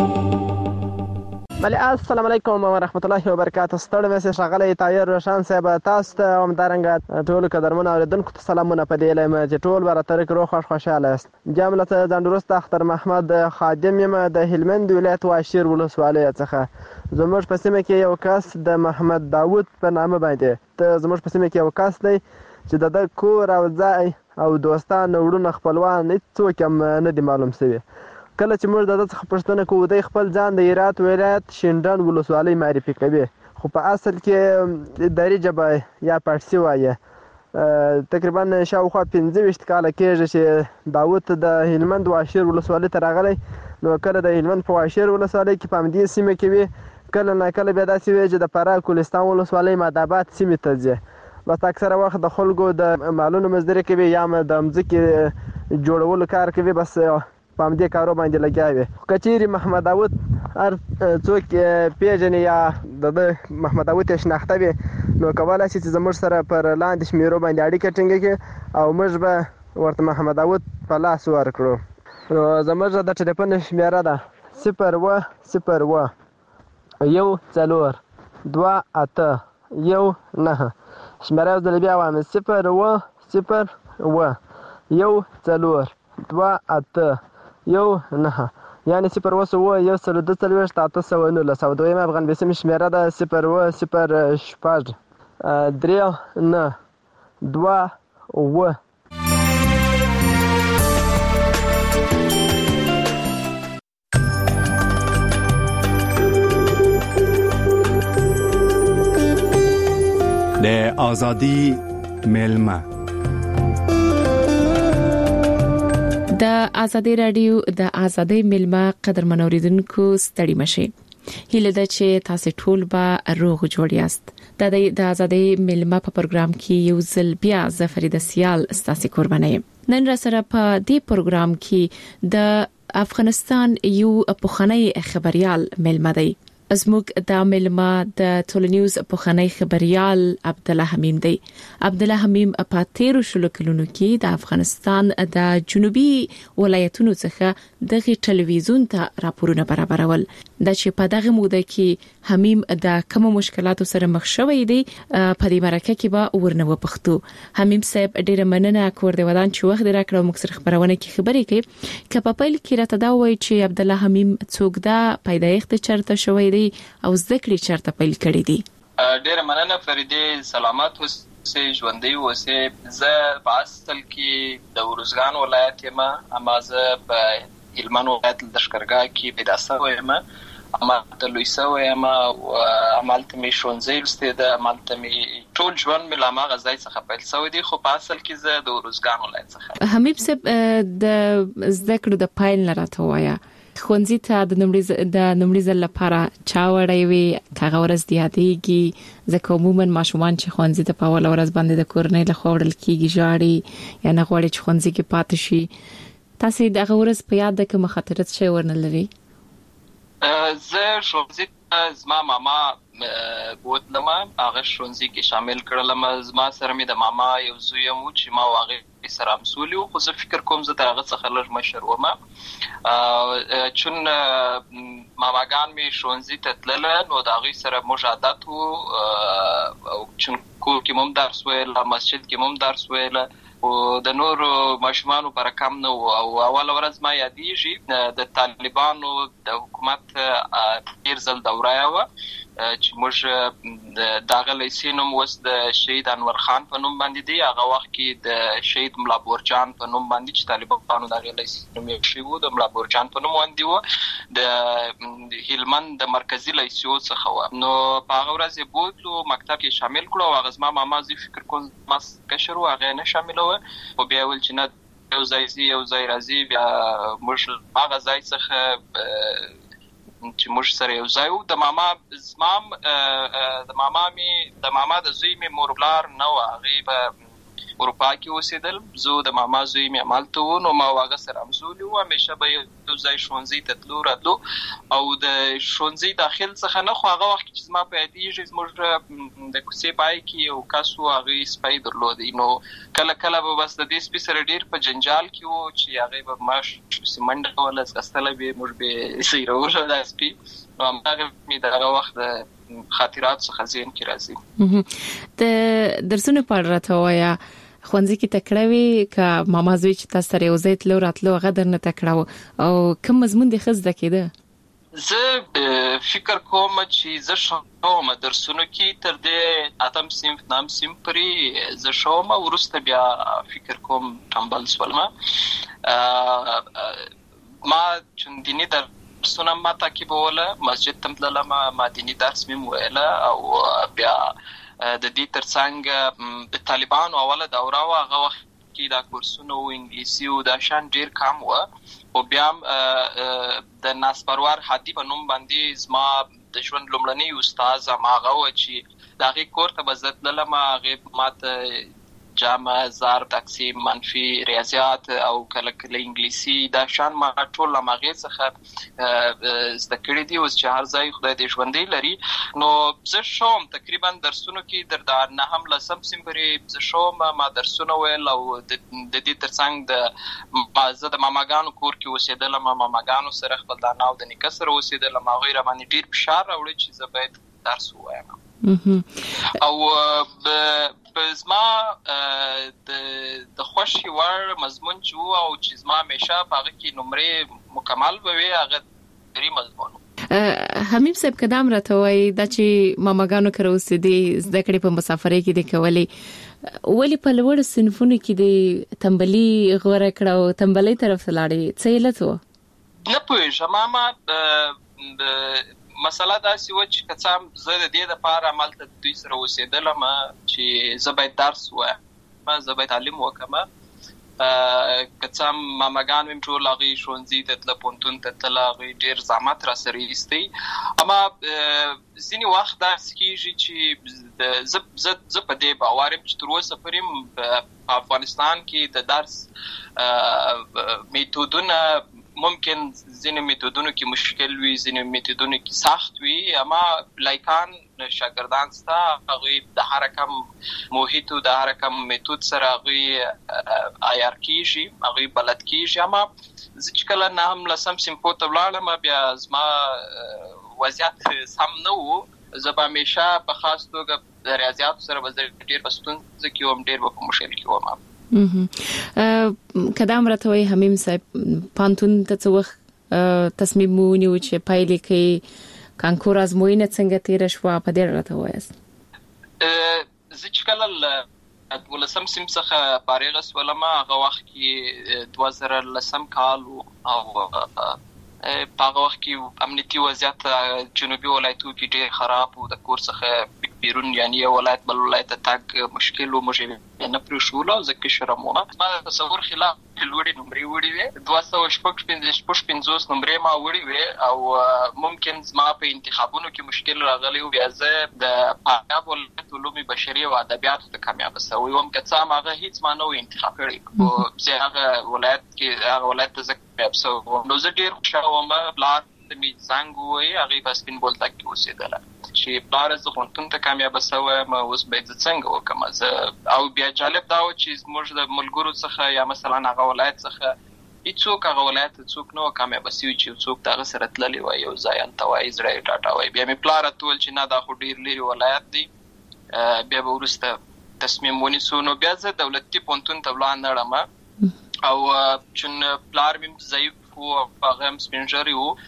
بله السلام علیکم ورحمت الله وبرکاته. ستړی مې ښاغلی طاهر روشان صاحب تاسو ته همدارنګه ټولو قدرمنو اورېدونکو ته سلامونه په دې هیله یم چې ټول به راتلونکي کې روغ خوښ خوشحاله یاست. جملة ځانډروسته اختر محمد خادم یم د هلمند ولایت واشیر ولسوالۍ څخه. زموږ په سیمه کې یو کس د محمد داود په نامه باندې زموږ په سیمه کې یو کس دی چې د کور او ځای او دوستان وروڼه خپلوان هېڅوک هم نه دي معلوم شوي. کله چې موږ د ده څخه پوښتنه کوو دی خپل ځان د هرات ولایت شینډنډ ولسوالۍ معرفي کوي خو په اصل کې دري ژبه یا پارسي وایي. تقریبا شاوخوا 25 کاله کېږي چې داود د هلمند واشیر ولسوالۍ ته راغلی. نو کله د هلمند په واشیر ولسوالۍ کې په همدې سیمه کې وي، کله ناکله بیا داسې وي چې د فراه کوهستان ولسوالۍ مادآباد سیمې ته ځي. بس اکثره وخت د خلکو د مالونو مزدوري کوي یا د مځکې جوړولو کار کوي، بس په همدې کارو باندې لګیا وي. که چیرې محمد داود هر څوک پیژني یا د محمد داود یې شناخته وي، نو کولی شي چې زموږ سره پر لاندې شمیرو باندې اړیکه ټینګه کړي او موږ به ورته محمد داود په لاس ورکړو. نو زموږ د ټلیفون شمیره ده 0101 2 شمیره یو ځل بیا وایم 0101 2 یعنی 0 او دویم افغان بیسیم شمیره ده 0 3 9 2 د آزادی ملما د آزادی رادیو د آزادی ملما قدرمن اوریدونکو ستړي مشي. هیله ده چې تاسو ټول به روغ جوړ یاست. د آزادی ملما په پروګرام کې یو ځل بیا زفرید سیال ستاسو قرباني. نن را سره په دې پروګرام کې د افغانستان یو پخوانی خبريال ملما دی. زموږ د ملما د ټولنیوز پخوانی خبريال عبد الله حمیم دی. عبد الله حمیم په 13 شلو کلونو کې د افغانستان د جنوبي ولایتونو څخه د ټلویزیون ته راپورونه برابرول. د چې په دغه موده کې حمیم د کوم مشکلاتو سره مخ شوی دی په دې مرکه کې به ورنه وپختو. حمیم صاحب ډیره مننه کور دی ودان چې وخت راکړو موږ سره خبرونه کې خبرې کوي. کله په پیل کې راته دا وایي چې عبد الله حمیم څوک دا پیدایښت چرته شوی دی او ذکر چرته پیل کړی دی. ډیره مننه فریدې، سلامات اوسې، ژوندۍ اوسې. زه په اصل کې د ورزګان ولایت یم، اما زه په هلمند ولایت د لښکرګاه کې پیدا شوی یم. اما د لوی شوی یم او عملته می شونځې لسته د عملته می ټول ژوند مې لا ما غزای څخه پیل شوی دی، خو په اصل کې زه د ورزګان ولایت څخه. حمید صاحب د ذکر د پایل نه راته وایا خونځي ته د نمړي ځل لپاره چا وړای وي کاغه ورځ دی هديږي ځکه عموما ماشومان چې خونځي ته په اول ورځ باندې د کورنۍ له خوړل کیږي جاړي یا نه غوړي چې خونځي کې پاتې شي. تاسو دغه ورځ په یاد ده کوم خاطرت شي ورنل لري؟ زه شونځي زما ماما بوتلم، هغه شونځي کې شامل کړلم. زما سره مې د ماما یو زوی مو چې ما واغې سره مسولي، خو زه فکر کوم زه هغه څخه لږ مشر وم. چون ماماګان می شونځي ته تلل نو دا غي سره مجادات او چون کور کې مم درس ویل، مسجد کې مم درس ویل او د نور ماشومانو پر کم نو. او اول ورځ ما یادېږي د طالبانو د حکومت تیر ځل دوره و چې موږ دغه لیسینوم وس د شهید انور خان په نوم باندې دی. هغه وخت کې د شهید ملا بورجان په نوم باندې چې طالبانو دغه لیسینوم یې شیو د ملا بورجان په نوم باندې و د هلمند د مرکزی لیسیو څخه و. نو په هغه ورځ بوتلو مکتب کې شامل کړو. هغه زما ماما زی فکر کوم ما کشر هغه نه شامل و او بیا ول چې نه یو ځای راځي بیا موږ هغه ځای څخه چې موږ سره یو ځای وو. د ماما زمام د ماما د زوی می موربلار نو هغه په اروپا کې اوسېدل. زه د ماما زوی می عملته و نو ما واغه سره امزولي و، همیشه به یو ځای شونځي ته تلو راتلو او د شونځي داخل څخه نه. خو هغه وخت چې زما په یادېږي زموږ د کوڅې پای کې یو کس و هغه سپی درلودی. نو کله به بس د دې سپي سره ډېر په جنجال کې و چې هغه به ماش سیمنډ ولا ځغستله به موږ به سیروله د سپي. نو هغه می دغه وخت خاطرات څخه ذهن کې راځي. د درسونه په اړه وایا خونځي کې تکړوي ک ماما زوی چې تاسو سره یو ځای تلو راتلو غدر نه تکړو او کوم مضمون د خزده کېده؟ زه فکر کوم چې زه شوم درسونو کې تر دې اتم صنف نام صنف پرې زه شوم. ورسته بیا فکر کوم ټمبل سولم. ما چون دینی درسونه ما تعقیبوله، مسجد ته تللم، ما دیني درس مې ویله او بیا د دې ترڅنګ د طالبانو اوله دوره وه، هغه وخت کې دا کورسونه و انګلیسي او دا شان ډېر کم وه. او بیا د ناسپروار هادي په نوم باندې زما د ژوند لومړنی استاد هغه و چې د هغې کور ته به زه تللم. هغې ما ته جامع، ضرب، تقسیم، منفي، ریاضیات او کله کله انګلیسي دا شان ما ټول له هغې څخه زده کړي دي. اوس چې هر ځای خدای دې ژوندی لري. نو زه شوم تقریبا درسونو کې د 9 لسم صنف پورې زه شوم، ما درسونه ویل او د دې ترڅنګ زه د ماماګانو کور کې اوسېدلم، ماماګانو سره خپل د انا او د نیکه سره اوسېدلم. هغوی راباندې ډېر فشار راوړی چې زه باید درس ووایم. او زما د خوښې وړ مضمون چې و او چې زما همیشه په هغه کې نمرې مکمل به وي، هغه دري مضمون و. حمیم صاحب کدام راته وایي دا چې ماماګانو کره اوسېدې، زده کړې په مسافرۍ کې دې کولې، ولې په لوړو صنفونو کې دې تنبلي غوره کړه او تنبلۍ طرف ته لاړې؟ څه علت و؟ نه پوهېږم. ما مسله داسې وه چې که څه هم زه د دې دپاره هملته دوی سره اوسېدلم چې زه باید درس ووایم، زه باید تعلیم وکړم. که څه هم ماماګان مې ټول هغوی ښوونځي ته تله، پوهنتون ته تله، هغوی ډېر زحمت را سره ایستی. اما ځینې وخت داسې کېږي چې زه په دې باور یم چې تر اوسه پورې په افغانستان کې د درس میتودونه ممکن ځینې میتودونو کې مشکل وي، ځینې میتودونو کې سخت وي، اما لایکان شاګردان ستا هغوی د هر کم محیط او د هر کم میتود سره هغوی عیار کېږي، هغوی بلد کېږي. اما زه چې کله 9 لسم صنفو ته ولاړم بیا زما وضعیت سم نه و. زه به همیشه په خاص توګه د ریاضیاتو سره به زه ډېر په ستونزه کې وم، ډېر به په مشکل کې وم. کدام راته وایي حمیم صاحب پوهنتون ته څه وخت تصمیم مو ونیو چې پایلې کې کانکور ازموینه څنګه تېره شوه؟ په دې راته ووایاست. زه چې کله له 12 صنف څخه فارغه شولم، هغه وخت کې 2010 کال او په هغه وخت کې امنیتي وضعیت جنوبي ولایتو کې ډېر خراب و. د کور څخه بیرون یعنی یو ولایت بل ولایت ته تګ مشکل و، موږ نه پرېښولو. زه کشر یم، ما د تصور خلاف لوړې نمرې وړې وې، 256 نمرې ما وړې وې او ممکن زما په انتخابونو کې مشکل راغلی و. بیا زه د فاریاب ولایت علوم بشري او ادبیاتو ته کامیابه شوی وم. که څه هم هغه هېڅ ما نه و انتخاب کړی، خو زه هغه ولایت ته زه کامیاب شوی وم. نو زه ډېر خوشحاله وم. پلار مې زنګ ووایي، هغې په سپین بولدک کې اوسېدله چې پلاره زه پوهنتون ته کامیابه شوی یم، اوس باید زه څنګه وکړم. زه او بیا جالب دا و چې زموږ د ملګرو څخه یا مثلا هغه ولایت څخه هېڅوک هغه ولایت ته څوک نه و کامیابه شوي چې څوک د هغه سره تللی وای، یو ځای هلته وایي، زړه یې ټاټه وایي. بیا مې پلار راته وویل چې نه دا خو ډېر لرې ولایت دی. بیا به وروسته تصمیم ونیسو. نو بیا زه دولتي پوهنتون ته ولاړم او چون پلار مې ضعیف و، هغه هم سپین ږیری و،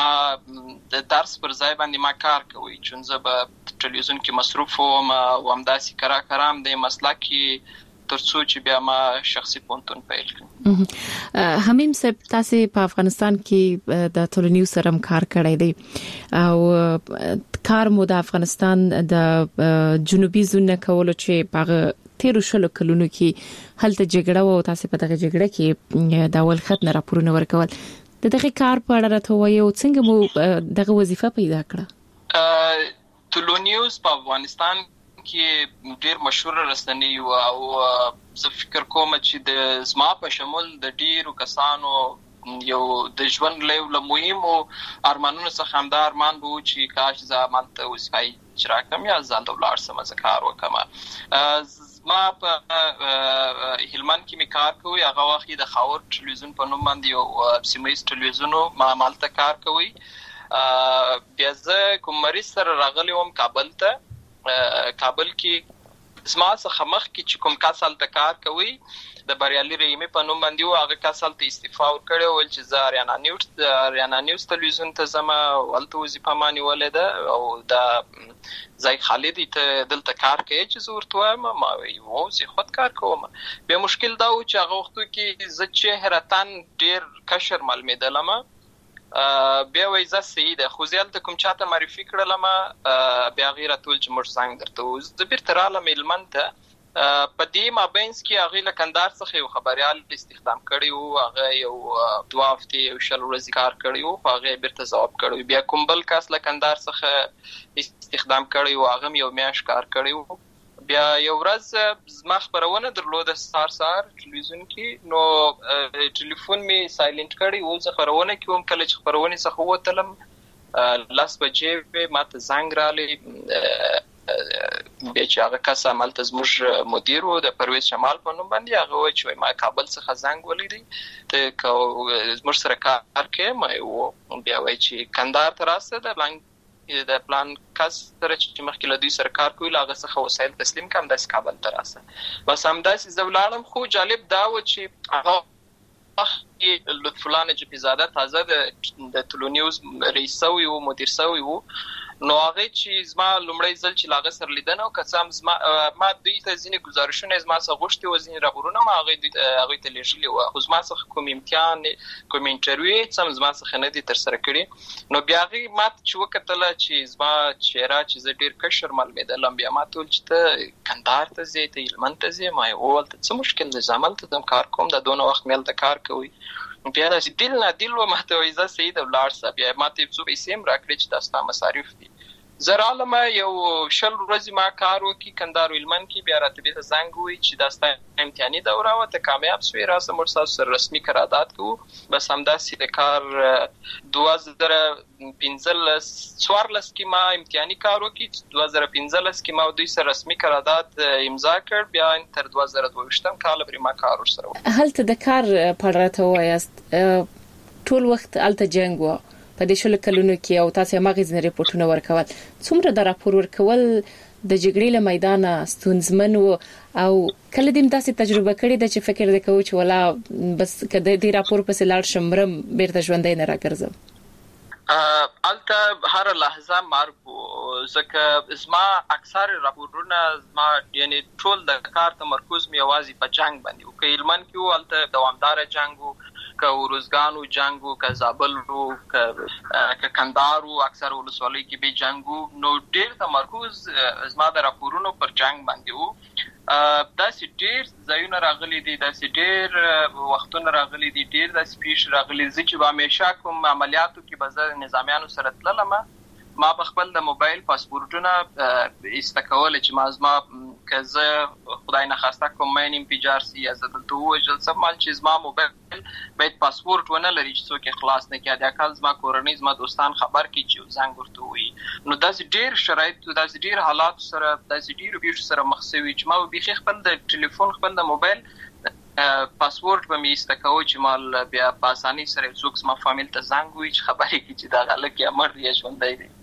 د درس پر ځای باندې ما کار کوي، چون زه به ټلویزیون کې مصروف وم او همداسې کرا هم د مسلک کې تر څو چې بیا ما شخصي پوهنتون پیل کړم. حمیم صاحب تاسو په افغانستان کې د ټولنیز سره کار کړی دی او کار مو د افغانستان د جنوبي زون کولو چې په تیرو شلو کلونو کې هلته جګړه و، تاسو په دغه جګړه کې د اول خط نه راپورونه ورکول. د دغه کار په اړه راته وایي او څنګه مو دغه وظیفه پیدا کړه؟ ټولنیز په افغانستان کې ډېر مشهور رسنۍ او زه فکر کوم چې د زما په شمول د ډېرو کسانو یو د ژوند له مهمو ارمانونو څخه همدا ارمان به و چې کاش زه همالته وظیفه اجرا کړم یا زه هلته ولاړ شم، زه کار وکړم. ما په هلمند کې مې کار کوي، هغه وخت د خاور ټلویزیون په نوم باندې یو سیمه ییز ټلویزیون و، ما همالته کار کوي. بیا زه کوم مریض سره راغلی وم کابل ته. کابل کې زما څخه مخکې چې کوم کس هلته کار کوي د بریالي رحیمي په نوم باندې و، هغه کس هلته استعفا ورکړې ویل چې زه اریانا نیوز ټلویزیون ته ځم، هلته وظیفه ما نیولې ده او دا ځای خالي دی، ته دلته کار کوې؟ چې زه ورته وایم ما وایي هو زه خود کار کوم. بیا مشکل دا و چې هغه وختو کې زه چهرتن ډېر کشر معلومېدلم بیا وای ز سیده خو زیل ته کوم چاته معرفي کړل بیا غیر ټول چې مر څنګه درته ز بیر تراله ملمنته په دې مابینس کې هغه لکندار څخه یو خبريال استخدام کړی او هغه یو 2 هفته یو شل ورځې کار کړی او هغه بیرته جواب کړی بیا کوم بل کس لکندار څخه استخدام کړی او هغه یو میاش کار کړی بیا یو ورځ زما خبرونه درلوده سار ټلویزیون کې نو ټلیفون می سایلنت کړی او زه خبرونه کوم کله چې خبرونه څخه وتلم لاس بجې ماته زنګ رالی بیا چې هغه کس عملته زموږ مدیر و د پرویز شمال په نوم باندې هغه وایي چې ما کابل څخه زنګ ولیدی ته زموږ سره کار کوي ما و بیا وایي چې کندهار ته راسته د پلان کس سره چې مخکې له دوی سره کار کوي هغه څخه وسایل تسلیم کړم داسې کابل ته راسته بس همداسې زه ولاړم خو جالب دا و چې هغه لطف الله نجفزاده تازه د ټولو نیوز رئیس او مدیر سوی و نو هغه چې زما لومړی ځل چې لاغه سر لیدنه او کسام زما ما دوی ته ځینې گزارشونه زما څخه غوښتي و ځینې راپورونه ما هغه ته لېږلي و خو زما څخه کوم امتحان کوم انټرویو سم زما څخه نه دي تر سره کړی نو بیا هغه ما چې وکتل چې زما چهره چې زه ډیر کشر معلومېدلم بیا ما ټول چې ته کندهار ته ځې ته هلمند ته ځې ما وویل ته څه مشکل دی زه هملته ځم کار کوم د دونه وخت مې هلته کار کوي بیا داسې دل نه دل وماته وایي زه سید ولاړ سه بیا ما ته یو څو پیسې هم راکړې چې دا ستا مصارف دي زه رالم یو شل ورځې ما کار وکړي کندهار هلمند کې بیا راته بیرته زنګ ووایي چې دا ستا امتحاني دوره وه ته کامیاب سوې راسه موږ ستاسو سره رسمي قرارداد کوو بس همداسې د کار 2015 کې ما امتحاني کار وکړي 2015 کې ما دوی سره رسمي قرارداد امضا کړ بیا تر 2022 کال پورې ما کار ورسره وکړ هلته د کار په اړه راته ووایاست ټول وخت هلته جنګ و په دې شل کلونو کې او تاسو هغه ځنې ریپورتونه ورکول څومره د راپور ورکول د جګړې له میدان ستونزمن او کله دې تاسو تجربه کړې د چې فکر وکړو چې ولا بس کله دې راپور په سلال شمرم بیرته ژوندۍ نه راګرځم الته هر لحظه مرګ زکه زما اکثر راپورونه زما یعنی ټول د کار تمرکز می اوازي په جنگ باندې او کلمن کې الته دوامدار جنگ که ورزګانو جنگو که زابلو که کندهارو اکثر ولسوالۍ کې به جنگو نو ډېر تمرکز زما د راپورونو پر جنگ باندې وو داسې ډېر ځایونه راغلي دي داسې ډېر وختونه راغلي دي ډېر داسې پیښ راغلي دي چې به همیشه کوم عملیاتو کې به زه نظامیانو سره تللم ما بخپل د موبایل پاسپورتونه استکول چې ما زما که زه خدای نخواسته کوم مین انفجار سي یا زه دلته ووژل سم مال چې زما موبایل باید پاسپورت ونه لري چې څوک خلاص نه کړي دا کال زما کورنۍ زما دوستان خبر کړي چې زنګ ورته وي نو داسې ډېر شرایط داسې ډېر حالات سره داسې ډېر پیښو سره مخ شوي چې ما به خپل د ټلیفون خپل د موبایل پاسپورت به می استکاو چې مال بیا په اساني سره څوک زما فامیل ته زنګ وي چې خبرې کړي چې دا غلط یا مړ یا ژوندۍ دی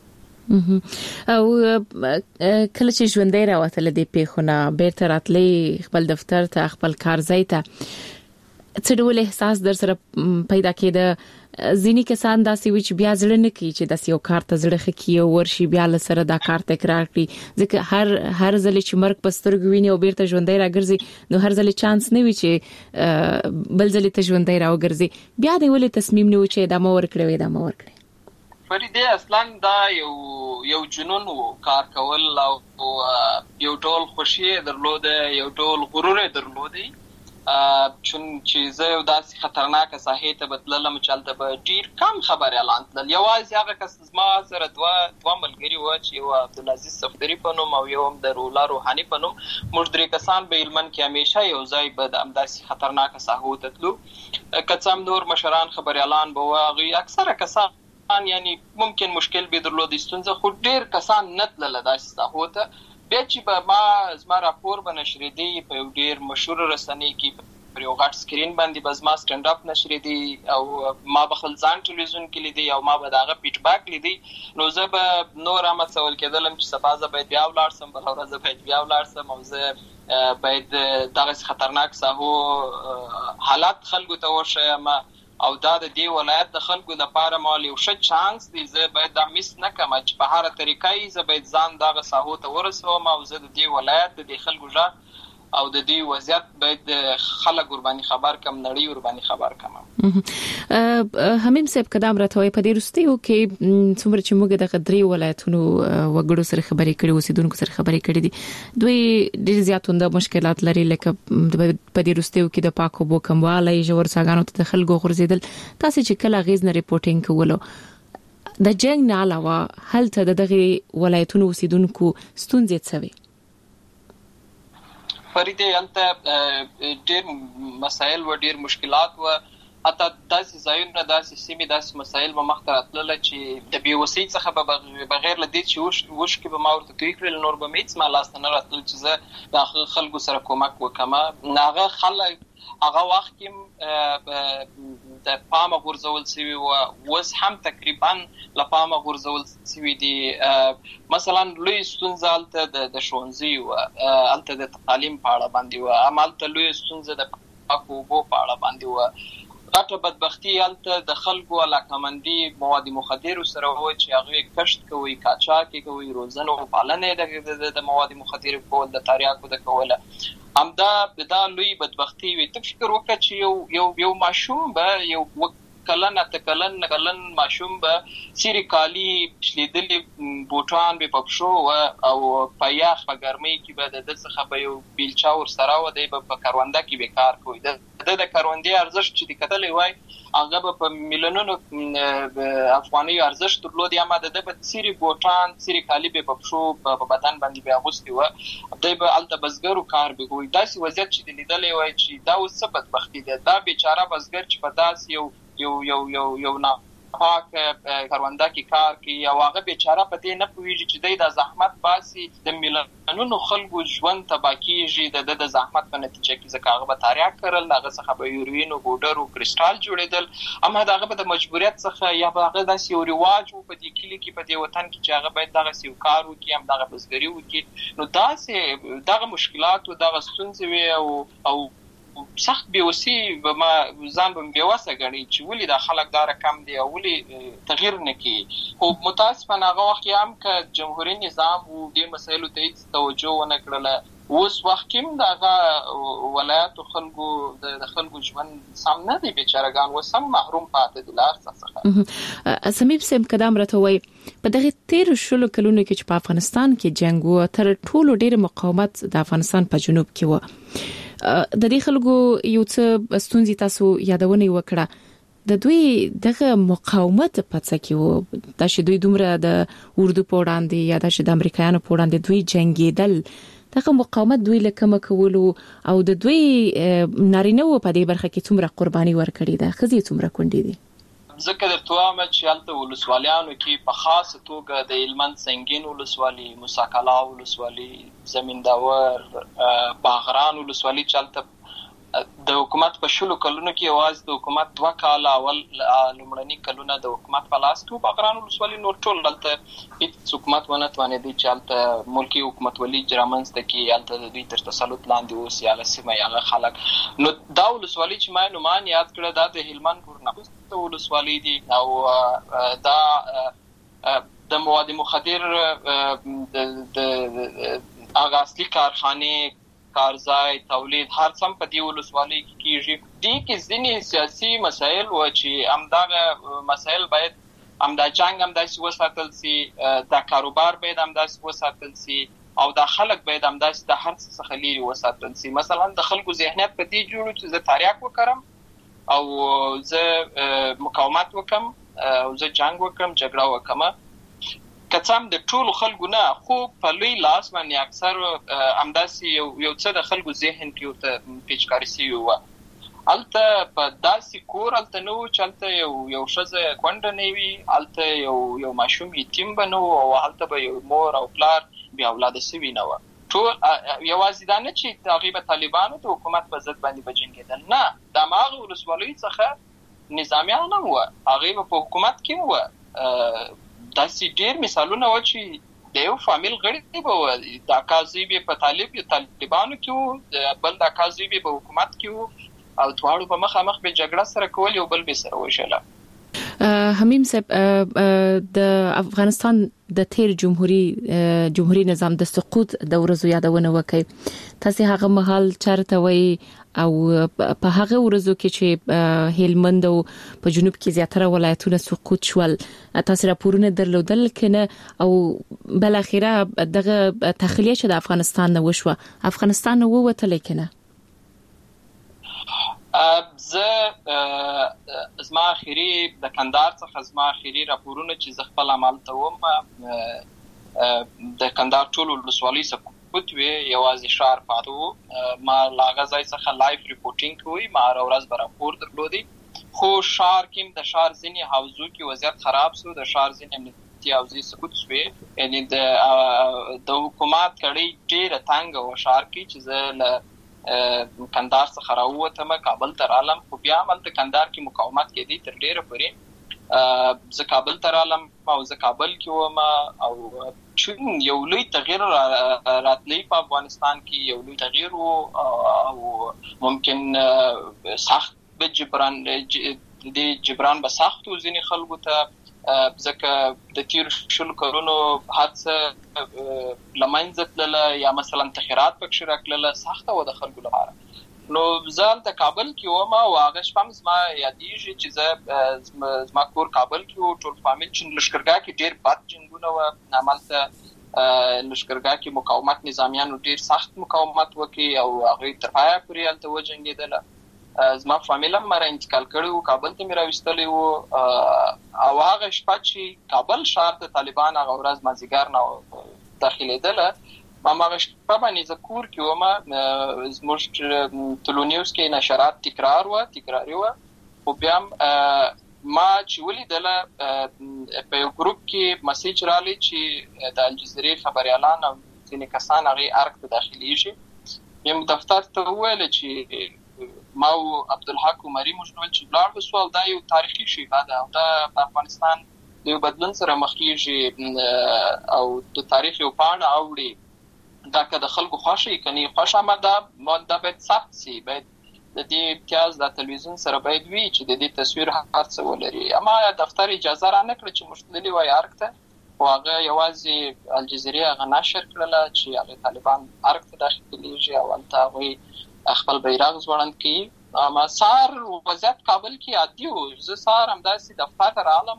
او کله چې ژوندۍ راوتل دي پیښونه بیرته راتلې خپل دفتر ته خپل کار ځای ته څه ډول احساس در سره پیدا کېده ځینې کسان داسې وي چې بیا زړه نه کوي چې داسې یو کار ته زړه ښه کیو ورشي بیا له سره دا کار تکرار کړي ځکه هر ځل چې مرګ په سترګو ویني او بیرته ژوندۍ راګرځي نو هر ځل چانس نه وي چې بل ځل ته ژوندۍ راوګرځي بیا دی ولې تصمیم نیو چې دا مو ورکړي فریده اصلا دا یو جنون و کار کول او یو ټول خوشي درلوده یو ټول غرور درلوده چون چې زه یو داسې خطرناکه ساحې ته بدللم چې هلته به ډېر کم خبرې اعلان تلل یوازې هغه کس زما سره دوه ملګري وو چې یو عبدالعزیز صفدري په نوم او یو هم د رولا روحاني په نوم موږ درې کسان به هلمند کې همیشه یو ځای به د همداسې خطرناکه ساحو ته تلو که څه هم نور مشران خبرې اعلان به وو هغوی اکثره کسان یعنی ممکن مشکل به درلودي ستونزه خو ډېر کسان نه تلله داسې ساحو ته بیا چې به زما راپور به نشریدي په یو ډېر مشهور رسنۍ کې پر یو غټ سکرین باندې به زما سټنډ اپ نشریدي او ما به خپل ځان ټلویزیون کې لیدي او ما به د هغه فیډبیک لیدي نو زه به نور همڅول کېدلم چې سبا زه باید بیا ولاړ سم بله ورځ زه باید بیا ولاړ سم او زه باید دغسې خطرناک ساحو حالات خلکو ته وښیم او دا د دې ولایت د خلکو لپاره مال یو ښه چانس دی زه باید دا مس نه کړم چې په هره طریقه یې زه باید ځان دغه ساحو ته ورسوم او زه د دې ولایت د دې خلکو غږ او د دې وضعیت باید خلک ورباندې خبر کم، نړۍ ورباندې خبر کم. همیم صاحب قدم راټوي په دې رستیو کې څومره چې موږ د قدرې ولایتونو وګړو سره خبرې کړې، اوسیدونکو سره خبرې کړې دي، دوی ډېر زیاتوند مشکلات لري، لکه په دې رستیو کې د پاکو بو کموالی، ژور څاګانو ته د خلکو غورځیدل. تاسو چې کله غیز نه ریپورټینګ کولو د جنگ نه علاوه هلته دغه ولایتونو اوسیدونکو ستونزې څه وي؟ فريده انت ډېر مسائل و ډېر مشکلات و، حتی داسې ځایونه، داسې سیمې، داسې مسایل به مخ ته راتلل چې د بیوسۍ څخه به بغیر له دې چې وشکې به ما ورته توی کړل، نور به مې هېڅ ما لاسته نه راتلل چې زه د خلکو سره کومک وکړم. هغه خلک هغه وخت کې د پامه غورځول شوي و، اوس هم تقریبا له پامه غورځول شوي دي. مثلا لوی ستونزه هلته د ښوونځي وه، هلته د تعلیم په اړه باندې وه، همالته لوی ستونزه د پاکو اوبو په اړه باندې وه. غټه بدبختي هلته د خلکو علاقمندي مواد مخدرو سره و چې هغوی کشت کوي، قاچاق یې کوي، روزنه او پالنه یې د مواد مخدرو کول، د تریاکو د کوله. همدا لوی بدبختي وي. ته فکر وکړه چې یو ماشوم به یو کلن ماشوم به سیری کالی شلیدلې بوټان به په پښو او په یخ په ګرمۍ کې به د څخه به یو بیلچا ورسره و، دی به په کرونده کې به کار کوي. د کروندې ارزښت چې کتلی وای هغه به په میلیونونو افغانۍ ارزښت درلود، یا ما د به سیری بوټان سیری کالی به په پښو په بدن باندې به اغوستي و، دی به هلته بزګرو کار به کوي. داسې وضعیت چې لیدلی وای چې دا اوس څه بدبختي ده. دا بیچاره بزګر چې په داسې یو ناپاک کرونده کې کار کوي او هغه بیچاره په دې نه پوهېږي چې دی د زحمت باسي، د میلیونونو خلکو ژوند تباه کېږي د زحمت په نتیجه کې. ځکه هغه به تریاک کرل، هغه څخه به یوروین او پوډر او کرسټال جوړېدل، اما د هغه به د مجبوریت څخه یا به هغه داسې یو رواج و په دې کلي کې، په دې وطن کې چې هغه باید دغسې یو کار وکړي، همدغه بزګري وکړي. نو داسې دغه مشکلات و، دغه ستونزې وې او سخت بیوسی ما ځان به بیوسه ګڼي چې ولې دا خلک دا رقم دی او ولې تغییر نه کوي. خو متاسفانه هغه وخت هم که جمهوري نظام و دې مسایلو ته هېڅ توجه ونه کړله. اوس وخت کې هم د هغه ولایاتو خلکو د خلکو ژوند سم نه دی، بیچارهګان اوس هم محروم پاتې دي له هر څه څخه. سمیب صاحب قدم راته وایي په دغه 13 کلونو کې چې په افغانستان کې جنګ و، تر ټولو ډېر مقاومت د افغانستان په جنوب کې و. د دې خلکو یو څه ستونزې تاسو یادونه وکړه، د دوی دغه مقاومت په څه کې و؟ دا چې دوی دومره د اردو په وړاندې یا دا چې د امریکایانو په وړاندې دوی جنګېدل، دغه مقاومت دوی له کومه کولو او د دوی نارینه و په دې برخه کې څومره قرباني ورکړې ده، ښځې څومره کونډې دي؟ ځکه درته وایم چې هلته ولسوالیانو کې په خاصه توګه د هلمند سنګین ولسوالي، موسی کلا ولسوالي، زمینداور، باغران ولسوالي چې هلته د حکومت په 20 کلونو کې یوازې د حکومت 2 کاله اول لومړني کلونه د حکومت په لاس کې باغران ولسوالي، نور ټول هلته هېڅ حکومت ونه توانېدی چې هلته ملکي حکومتولي رامنځته کړي، هلته د دوی تر تسلط لاندې اوسي هغه سیمه هغه خلک. نو دا ولسوالي چې ما نومان یاد کړه دا د هلمند ورنغوسته ولسوالي دي او دا د مواد مخدر د هغه اصلي کارخانې، کارځای، تولید هر څه په دې ولسوالۍ کې کېږي. دې کې ځینې سیاسي مسایل و چې همدغه مسایل باید همدا جنګ همداسې وساتل سي، دا کاروبار باید همداسې وساتل سي او دا خلک باید همداسې د هر څه څخه لرې وساتل سي. مثلا د خلکو ذهنیت په دې جوړ چې زه تریاک وکړم او زه مقاومت وکړم او زه جنګ وکړم، جګړه وکړم. که څه هم د ټولو خلکو نه، خو په لوی لاس باندې اکثر همداسې یو څه د خلکو ذهن کې ورته پیچکاري سوي وه. هلته په داسې کور هلته نه و چې هلته یو ښځه کونډه نه وي، هلته یو ماشوم یتیم به نه و او هلته به یو مور او پلار بې اولاده سوي نه وه. ټول یوازې دا نه چې هغوی به طالبانو د حکومت په ضد باندې به جنګېدل، نه، د هماغه ولسوالیو څخه نظامیان هم وه، هغوی به په حکومت کې وه. داسې ډېر مثالونه و چې د یو فامیل غړي به و، د اکا زوی به په طالبانو کې و، بل د اکا زوی به په حکومت کې و او دواړو به مخامخ به جګړه سره کول، یو بل به سره وژله. حمیم صاحب د افغانستان د تیر جمهوریت نظام د سقوط د ورځو یادونه وکړي. تاسو هغه مهال چرته وای او په هغه ورځو کې چې هلمند او په جنوب کې زیاتره ولایتونه سقوط شول، تاسو راپورونه درلودل کنه او بل اخیره دغه تخلیه چې د افغانستان نه وشوه، افغانستان نو وته لیکنه زما اخیری د کندهار څخه زما اخیری راپورونه چې ز خپل عمل ته وم د کندهار ټول ولسوالۍ سقوط وی یوازې شهر پاتو ما لاغه ځای څخه لایف ریپورټینګ کوي ما ورځ به راپور درلودي، خو شهر کې د شهر ځینې حوزو کې وضعیت خراب شو، د شهر ځینې امنیتي حوزې سقوط شوې، یعنی د حکومت کړي ډیره تنګ او شهر کې چې زه کندهار څخه راووتم کابل ته رالم، خو بیا هم د کندهار کې مقاومت کېدی تر ډیره پورې زه کابل ته رالم او زه کابل کې وم او چون یو لوی تغییر راتلی په افغانستان کې، یو لوی تغییر او ممکن سخت به جبران به سخت ځینې خلکو ته ځکه د تیر شل کورونو حادثه لمنځه تلله یا مثلا تخیرات پکې راکړله سخته و د خلکو لپاره. نو زه د کابل کې وم او هغه شپه زما یادېږي چې زه زما کور کابل کې و، ټول فامیل چې لښکرګاه کې ډېر بد جنګونه وه، همالته لښکرګاه کې مقاومت نظامیانو ډېر سخت مقاومت وکړي او هغوی تر پایه پورې هلته وجنګېدله. زما فامیل هم مره انتقال کړی و، کابل ته مې راوستلی و او هغه شپه چې کابل ښار ته طالبان هغه ورځ مازدیګر نه داخلېدله ما هغه شپه باندې زه کور کې وم، زموږ تلونیوز کې نشرات تکراري وه، خو بیا ما چې ولیدله په یو ګروپ کې مسیج رالی چې د الجزیرې خبریالان او ځینې کسان هغې ارګ ته داخلیږي. یم دفتر ته وویل چې ما او عبدالحق عمري موږ ویل چې ولاړ به سو او دا یو تاریخي شیبه ده او دا په افغانستان د یو بدلون سره مخ کېږي او د تاریخ یو پاڼه اوړي، دا که د خلکو خوښه که نه خوښه ما دا باید ثبت سي، باید د دې امتیاز د تلویزیون سره باید وي چې د دې تصویر هر څه ولري. اما دفتر اجازه را نه کړه چې موږ تللي وای ارګ ته، خو هغه یوازې الجزیرې هغه نشر کړله چې هغې طالبان ارګ ته داخلېږي او هلته هغوی خپل بیرغ ځوړند کړي. ما سهار وضعیت کابل کې عادي و، زه سهار همداسې دفتر ته رالم،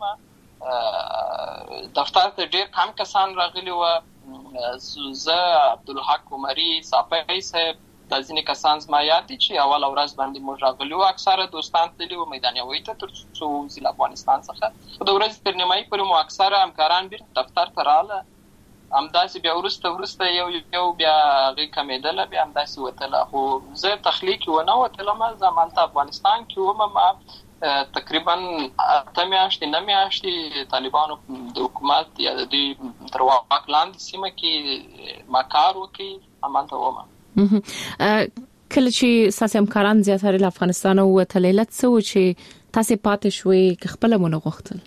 دفتر ته ډېر کم کسان راغلي وه، زه عبدالحق عمري صافی صاحب دا ځینې کسان زما یاد دي چې اوله ورځ باندې موږ راغلي وو، اکثره دوستان تللي وو میدان یوې ته تر څو وځي له افغانستان څخه، خو د ورځې تر نیمایي پورې مو اکثره همکاران بېرته دفتر ته راغله، همداسې بیا وروسته یو بیا هغې کمېدله، بیا همداسې وتله. خو زه تخلیه کې ونه وتلم، زه همالته افغانستان کې وم. ما تقریبا 8 میاشتې 9 میاشتې طالبانو د حکومت یا د دوی تر واک لاندې سیمه کې ما کار وکړي، همالته وم. کله چې ستاسو همکاران زیاتره له افغانستان ووتل، علت څه و چې تاسو پاتې شوئ که خپله مو نه غوښتل؟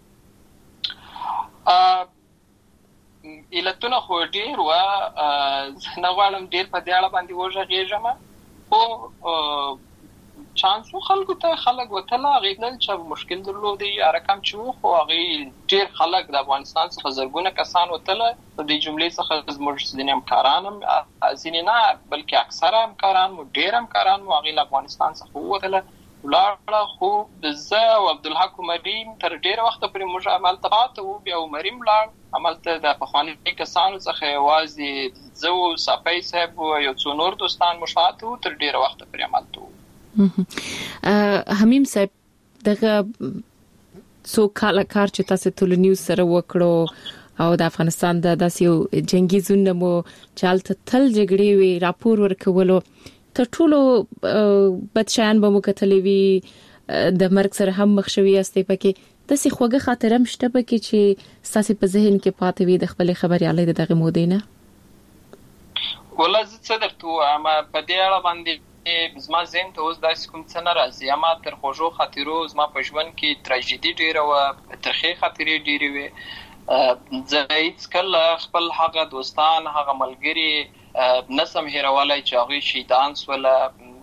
علتونه خو ډېر وه، زه نه غواړم ډېر په دې اړه باندې وغږېږم، خو چانس و خلکو ته خلک وتله، هغې تلل چې مشکل درلودی یا رقم چې و، خو هغې ډېر خلک د افغانستان څخه زرګونه کسان وتله، د دې جملې څخه زموږ ځینې همکاران هم، ځینې نه بلکې اکثره همکاران مو، ډېر همکاران مو هغې له افغانستان څخه ووتله ولاړه. خو زه او عبدالحق عمري تر ډېره وخته پورې موږ همالته پاته وو، بیا عمري هم لاړ، همالته د پخواني کسانو څخه یوازې زه و صافی صاحب و یو څو نور دوستان موږ پاته وو، تر ډېره وخته پورې همالته وو. حمیم صاحب، دغه څو کاله کار چې تاسو تلونیوز سره وکړو او د افغانستان د داسې یو جنگي زون مو چې هلته تل جګړې وي، راپور ورکولو، تر ټولو بد شیان به مو کتلی وي، د مرګ سره هم مخ شوي یاستئ، پکې داسې خوږه خاطره هم شته پکې چې ستاسو په ذهن کې پاتې وي د خپلې خبریالۍ د دغې مودې نه؟ والله زه څه درته ووایم، په دې اړه باندې زما ذهن ته اوس داسې کوم څه نه راځي. اما تر خوږو خاطرو زما په ژوند کې تراژیدي ډېره وه، ترخې خاطرې ډېرې وې. زه هېڅکله خپل هغه دوستان، هغه ملګري نسم هېرولی چې هغوی شهیدان سوله،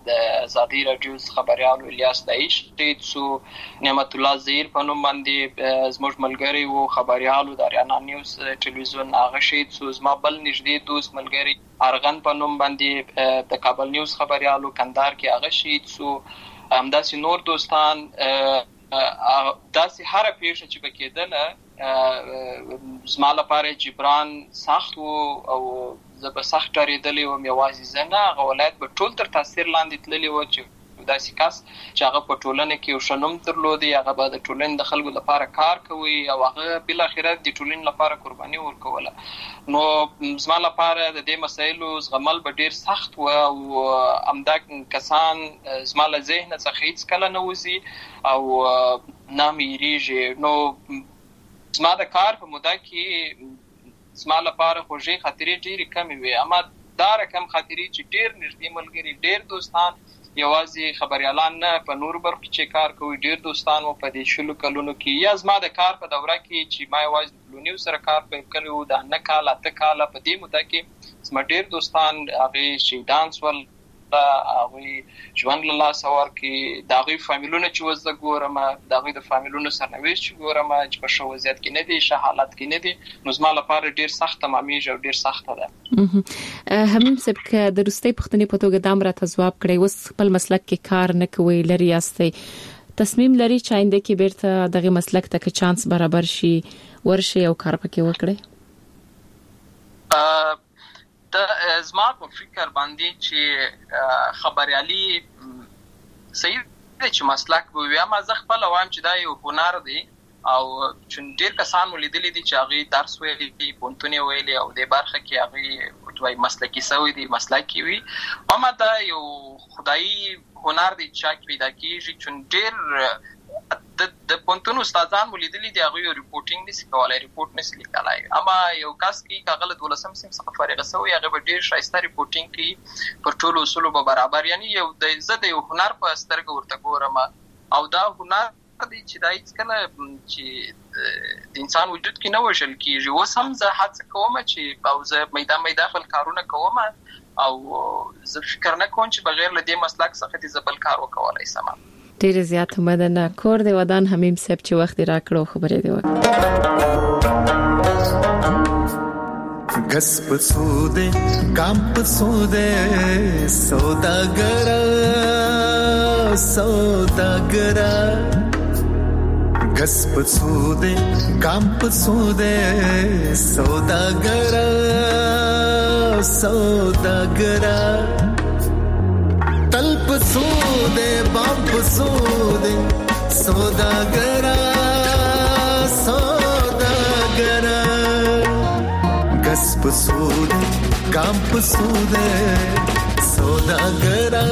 د آزادي رادیو خبريال الیاس دایش شهید سو، نعمت الله زهیر په نوم باندې زموږ ملګری وو خبريال د اریانا نیوز ټلویزیون هغه شهید سو. زما بل نږدې دوست ملګری ارغن په نوم باندې د کابل نیوز خبريالو کندهار کې هغه شهید سو. همداسې نور دوستان داسې هر پیښه چې بکیدله زما لپاره جبران سخت او زه به سخت ډارېدلی وم. یوازې زه نه، هغه ولایت به ټول تر تاثیر لاندې تللی و چې داسې کس چې هغه په ټولنه کې یو ښه نوم درلودی، هغه به د ټولنې د خلکو لپاره کار کوي او هغه بالاخره د ټولنې لپاره قرباني ورکوله. نو زما لپاره د دې مسایلو زغمل به ډیر سخت و او همدا کسان زما له ذهن څخه هیڅ کله نه وځي او نه مېریږي. نو زما د کار په موده کې زما لپاره خوږې خاطرې ډېرې کمې وې، اما دا رقم خاطرې چې ډېر نږدې ملګري، ډېر دوستان، یوازې خبريالان نه، په نور برخو کې کار کوي، ډېر دوستان مو په دې 20 کلونو کې یا زما د کار په دوره کې چې ما یوازې د بلونیو سره کار پیل کړی و، د 9 کاله 8 کاله په دې موده کې زما ډېر دوستان هغې شهیدان شول، هغوی ژوند له لاسه ورکړي. د هغوی فامیلونه چې اوس زه ګورم، د هغوی د فامیلونو سرنوشت چې ګورم چې په ښه وضعیت کې نه دي، ښه حالت کې نه دي، نو زما لپاره ډېر سخت تمامېږي او ډېر سخته ده. حمیم صاحب که د وروستۍ پوښتنې په توګه دا هم راته ځواب کړئ، اوس خپل مسلک کې کار نه کوئ، لرې یاستئ، تصمیم لري چې آینده کې بیرته دغه مسلک ته که چانس برابر شي ورشي او کار پکې وکړئ؟ زما په فکر باندې چې خبريالي صحیح دی چې مسلک به وي، اما زه خپل وایم چې دا یو هنر دی او چې ډېر کسان مو لیدلي دي چې هغوی درس ویلي دي، پوهنتون یې ویلي او دې برخه کې هغوی مسلکي سوي دي، مسلکي وي. اما دا یو خدایي هنر دی چې پیدا کېږي، چې ډېر د پوهنتون استادان مو لیدلي دي هغوی ریپورټینګ نشي کولی، ریپورټ نشي لیکلی، اما یو کس کې هغه له 12 صنف څخه فارغ شوی هغه به ډېر ښایسته ریپورټینګ کوي، پر ټولو اصولو به برابر، یعنی زه د یو هنر په سترګه ورته ګورم او دا هنر دی چې دا هیڅکله چې د انسان وجود کې نه وژل کېږي. اوس هم زه هڅه کوم چې او زه میدا خپل کارونه کوم او زه فکر نه کوم چې بغیر له دې مسلک څخه دې زه بل کار وکولی شم. ډېر زیات مننه. کور دی ودان حمیم صاحب چې وخت راکړو خبرې دی وکړه. غس پسوده کام پسوده سوداګرا غس پسوده کام پسوده سوداګرا تل پسوده بام پسوده سوداګرا غس پسوده کام پسوده سوداګرا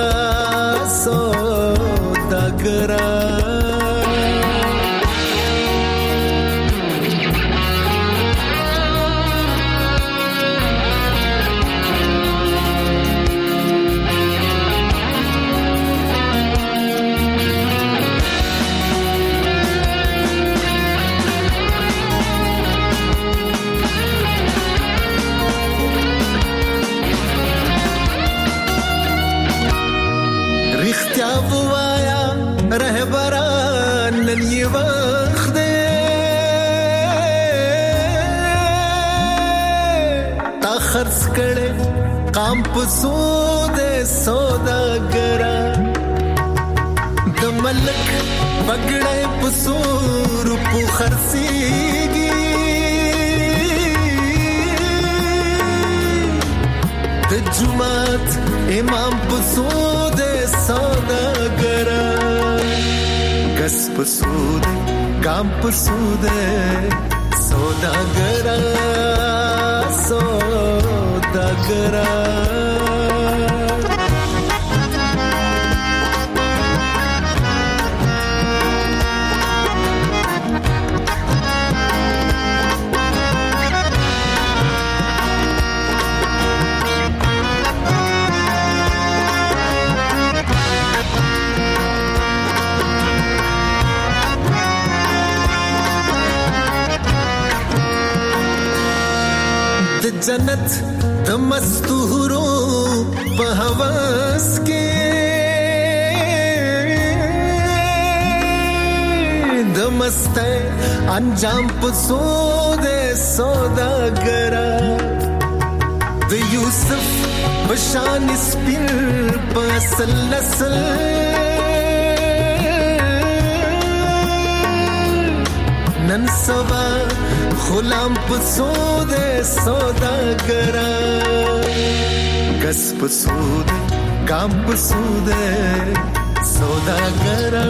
قام پسوده سوداګرا د ملک بغړې پسور په خرسيږي د جمعات امام پسوده سوداګرا غس پسوده قام پسوده سوداګرا د जन्नत د मस्तूरो په हवस کې د مسته انجام په سود سوداګرا د یوسف بشان سپین په اصل نسل نن سبا غلام په سود سوداګرا کس په سود کام په سود سوداګرا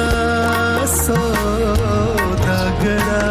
سوداګرا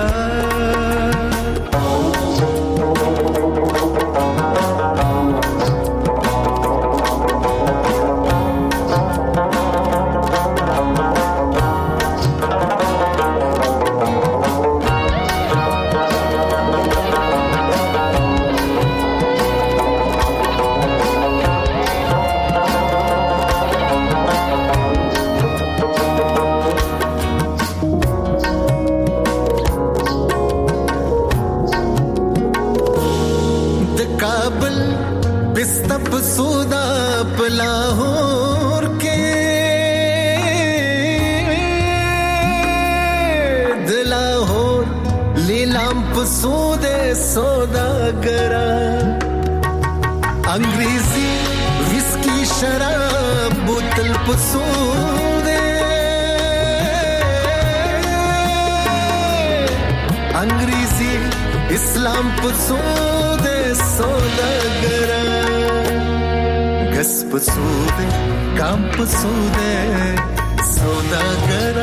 سودا پلاہور کے دلاہور لیلام پسود سوداگرا انگریزی وسکی شراب بوتل پسود انگریزی اسلام پسود سوداگرا کس پسود کام پسود سوداگرا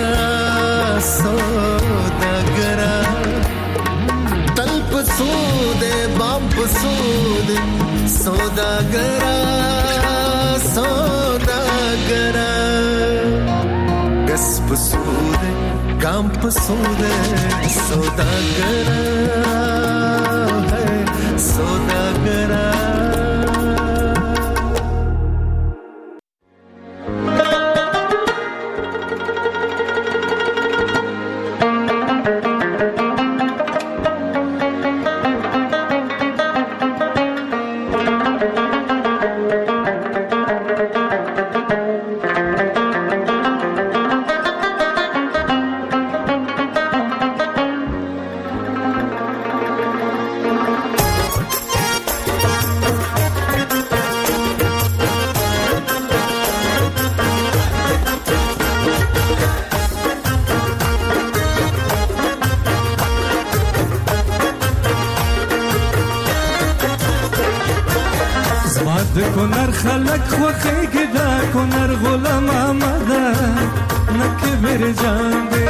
سوداگرا تل پسود بام پسود سوداگرا سوداگرا کس پسود کام پسود سوداگرا ہے سوداگرا کنر خلق خوخیگی دا کنر غلام آمده نکبر جان دے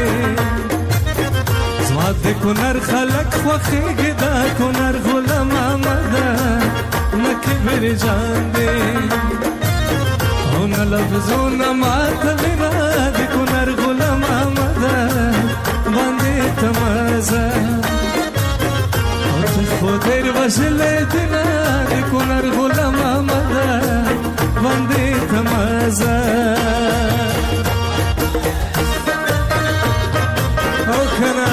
زواد کنر خلق خوخیگی دا کنر غلام آمده نکبر جان دے اون لفظون مات غیرا دی کنر غلام آمده باندے تمازه خودر وشله دینا دی کنر غلام آمده باندې تمازه او کنه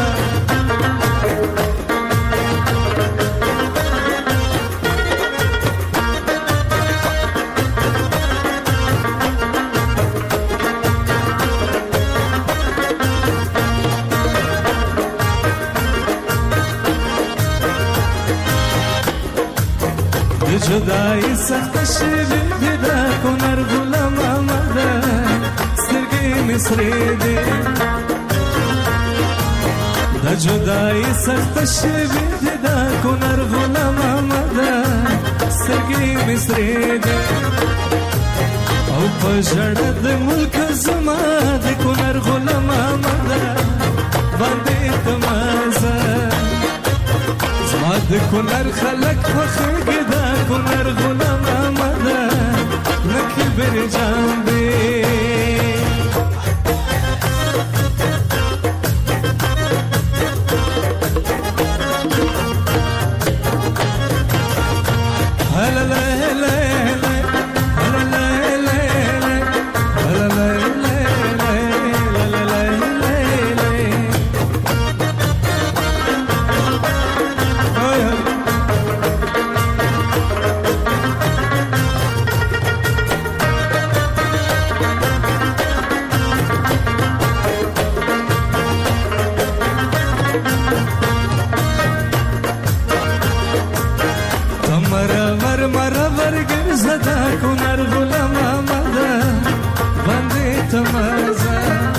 جدائی سخت شیوی دیده کنر غلام آمده سترگی مصری دی دا جدائی سخت شیوی دیده کنر غلام آمده سترگی مصری دی او پشڑد ملک زما دی کنر غلام آمده باندې تمازه زما د کنر خلق خوخیگی دا کنر غلام آمده نکبر جان دے زدا کونر غلام آمده باندې تمازه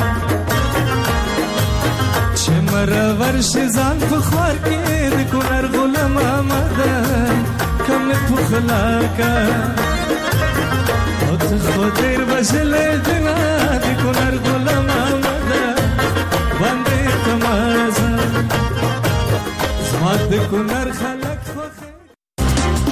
چې مرور شي ځان په خوار کې د کونر غلام آمده کم په خلاکا او ته خو ډېر بشلې دنا د کونر غلام آمده باندې تمازه زما د کونر خلاکا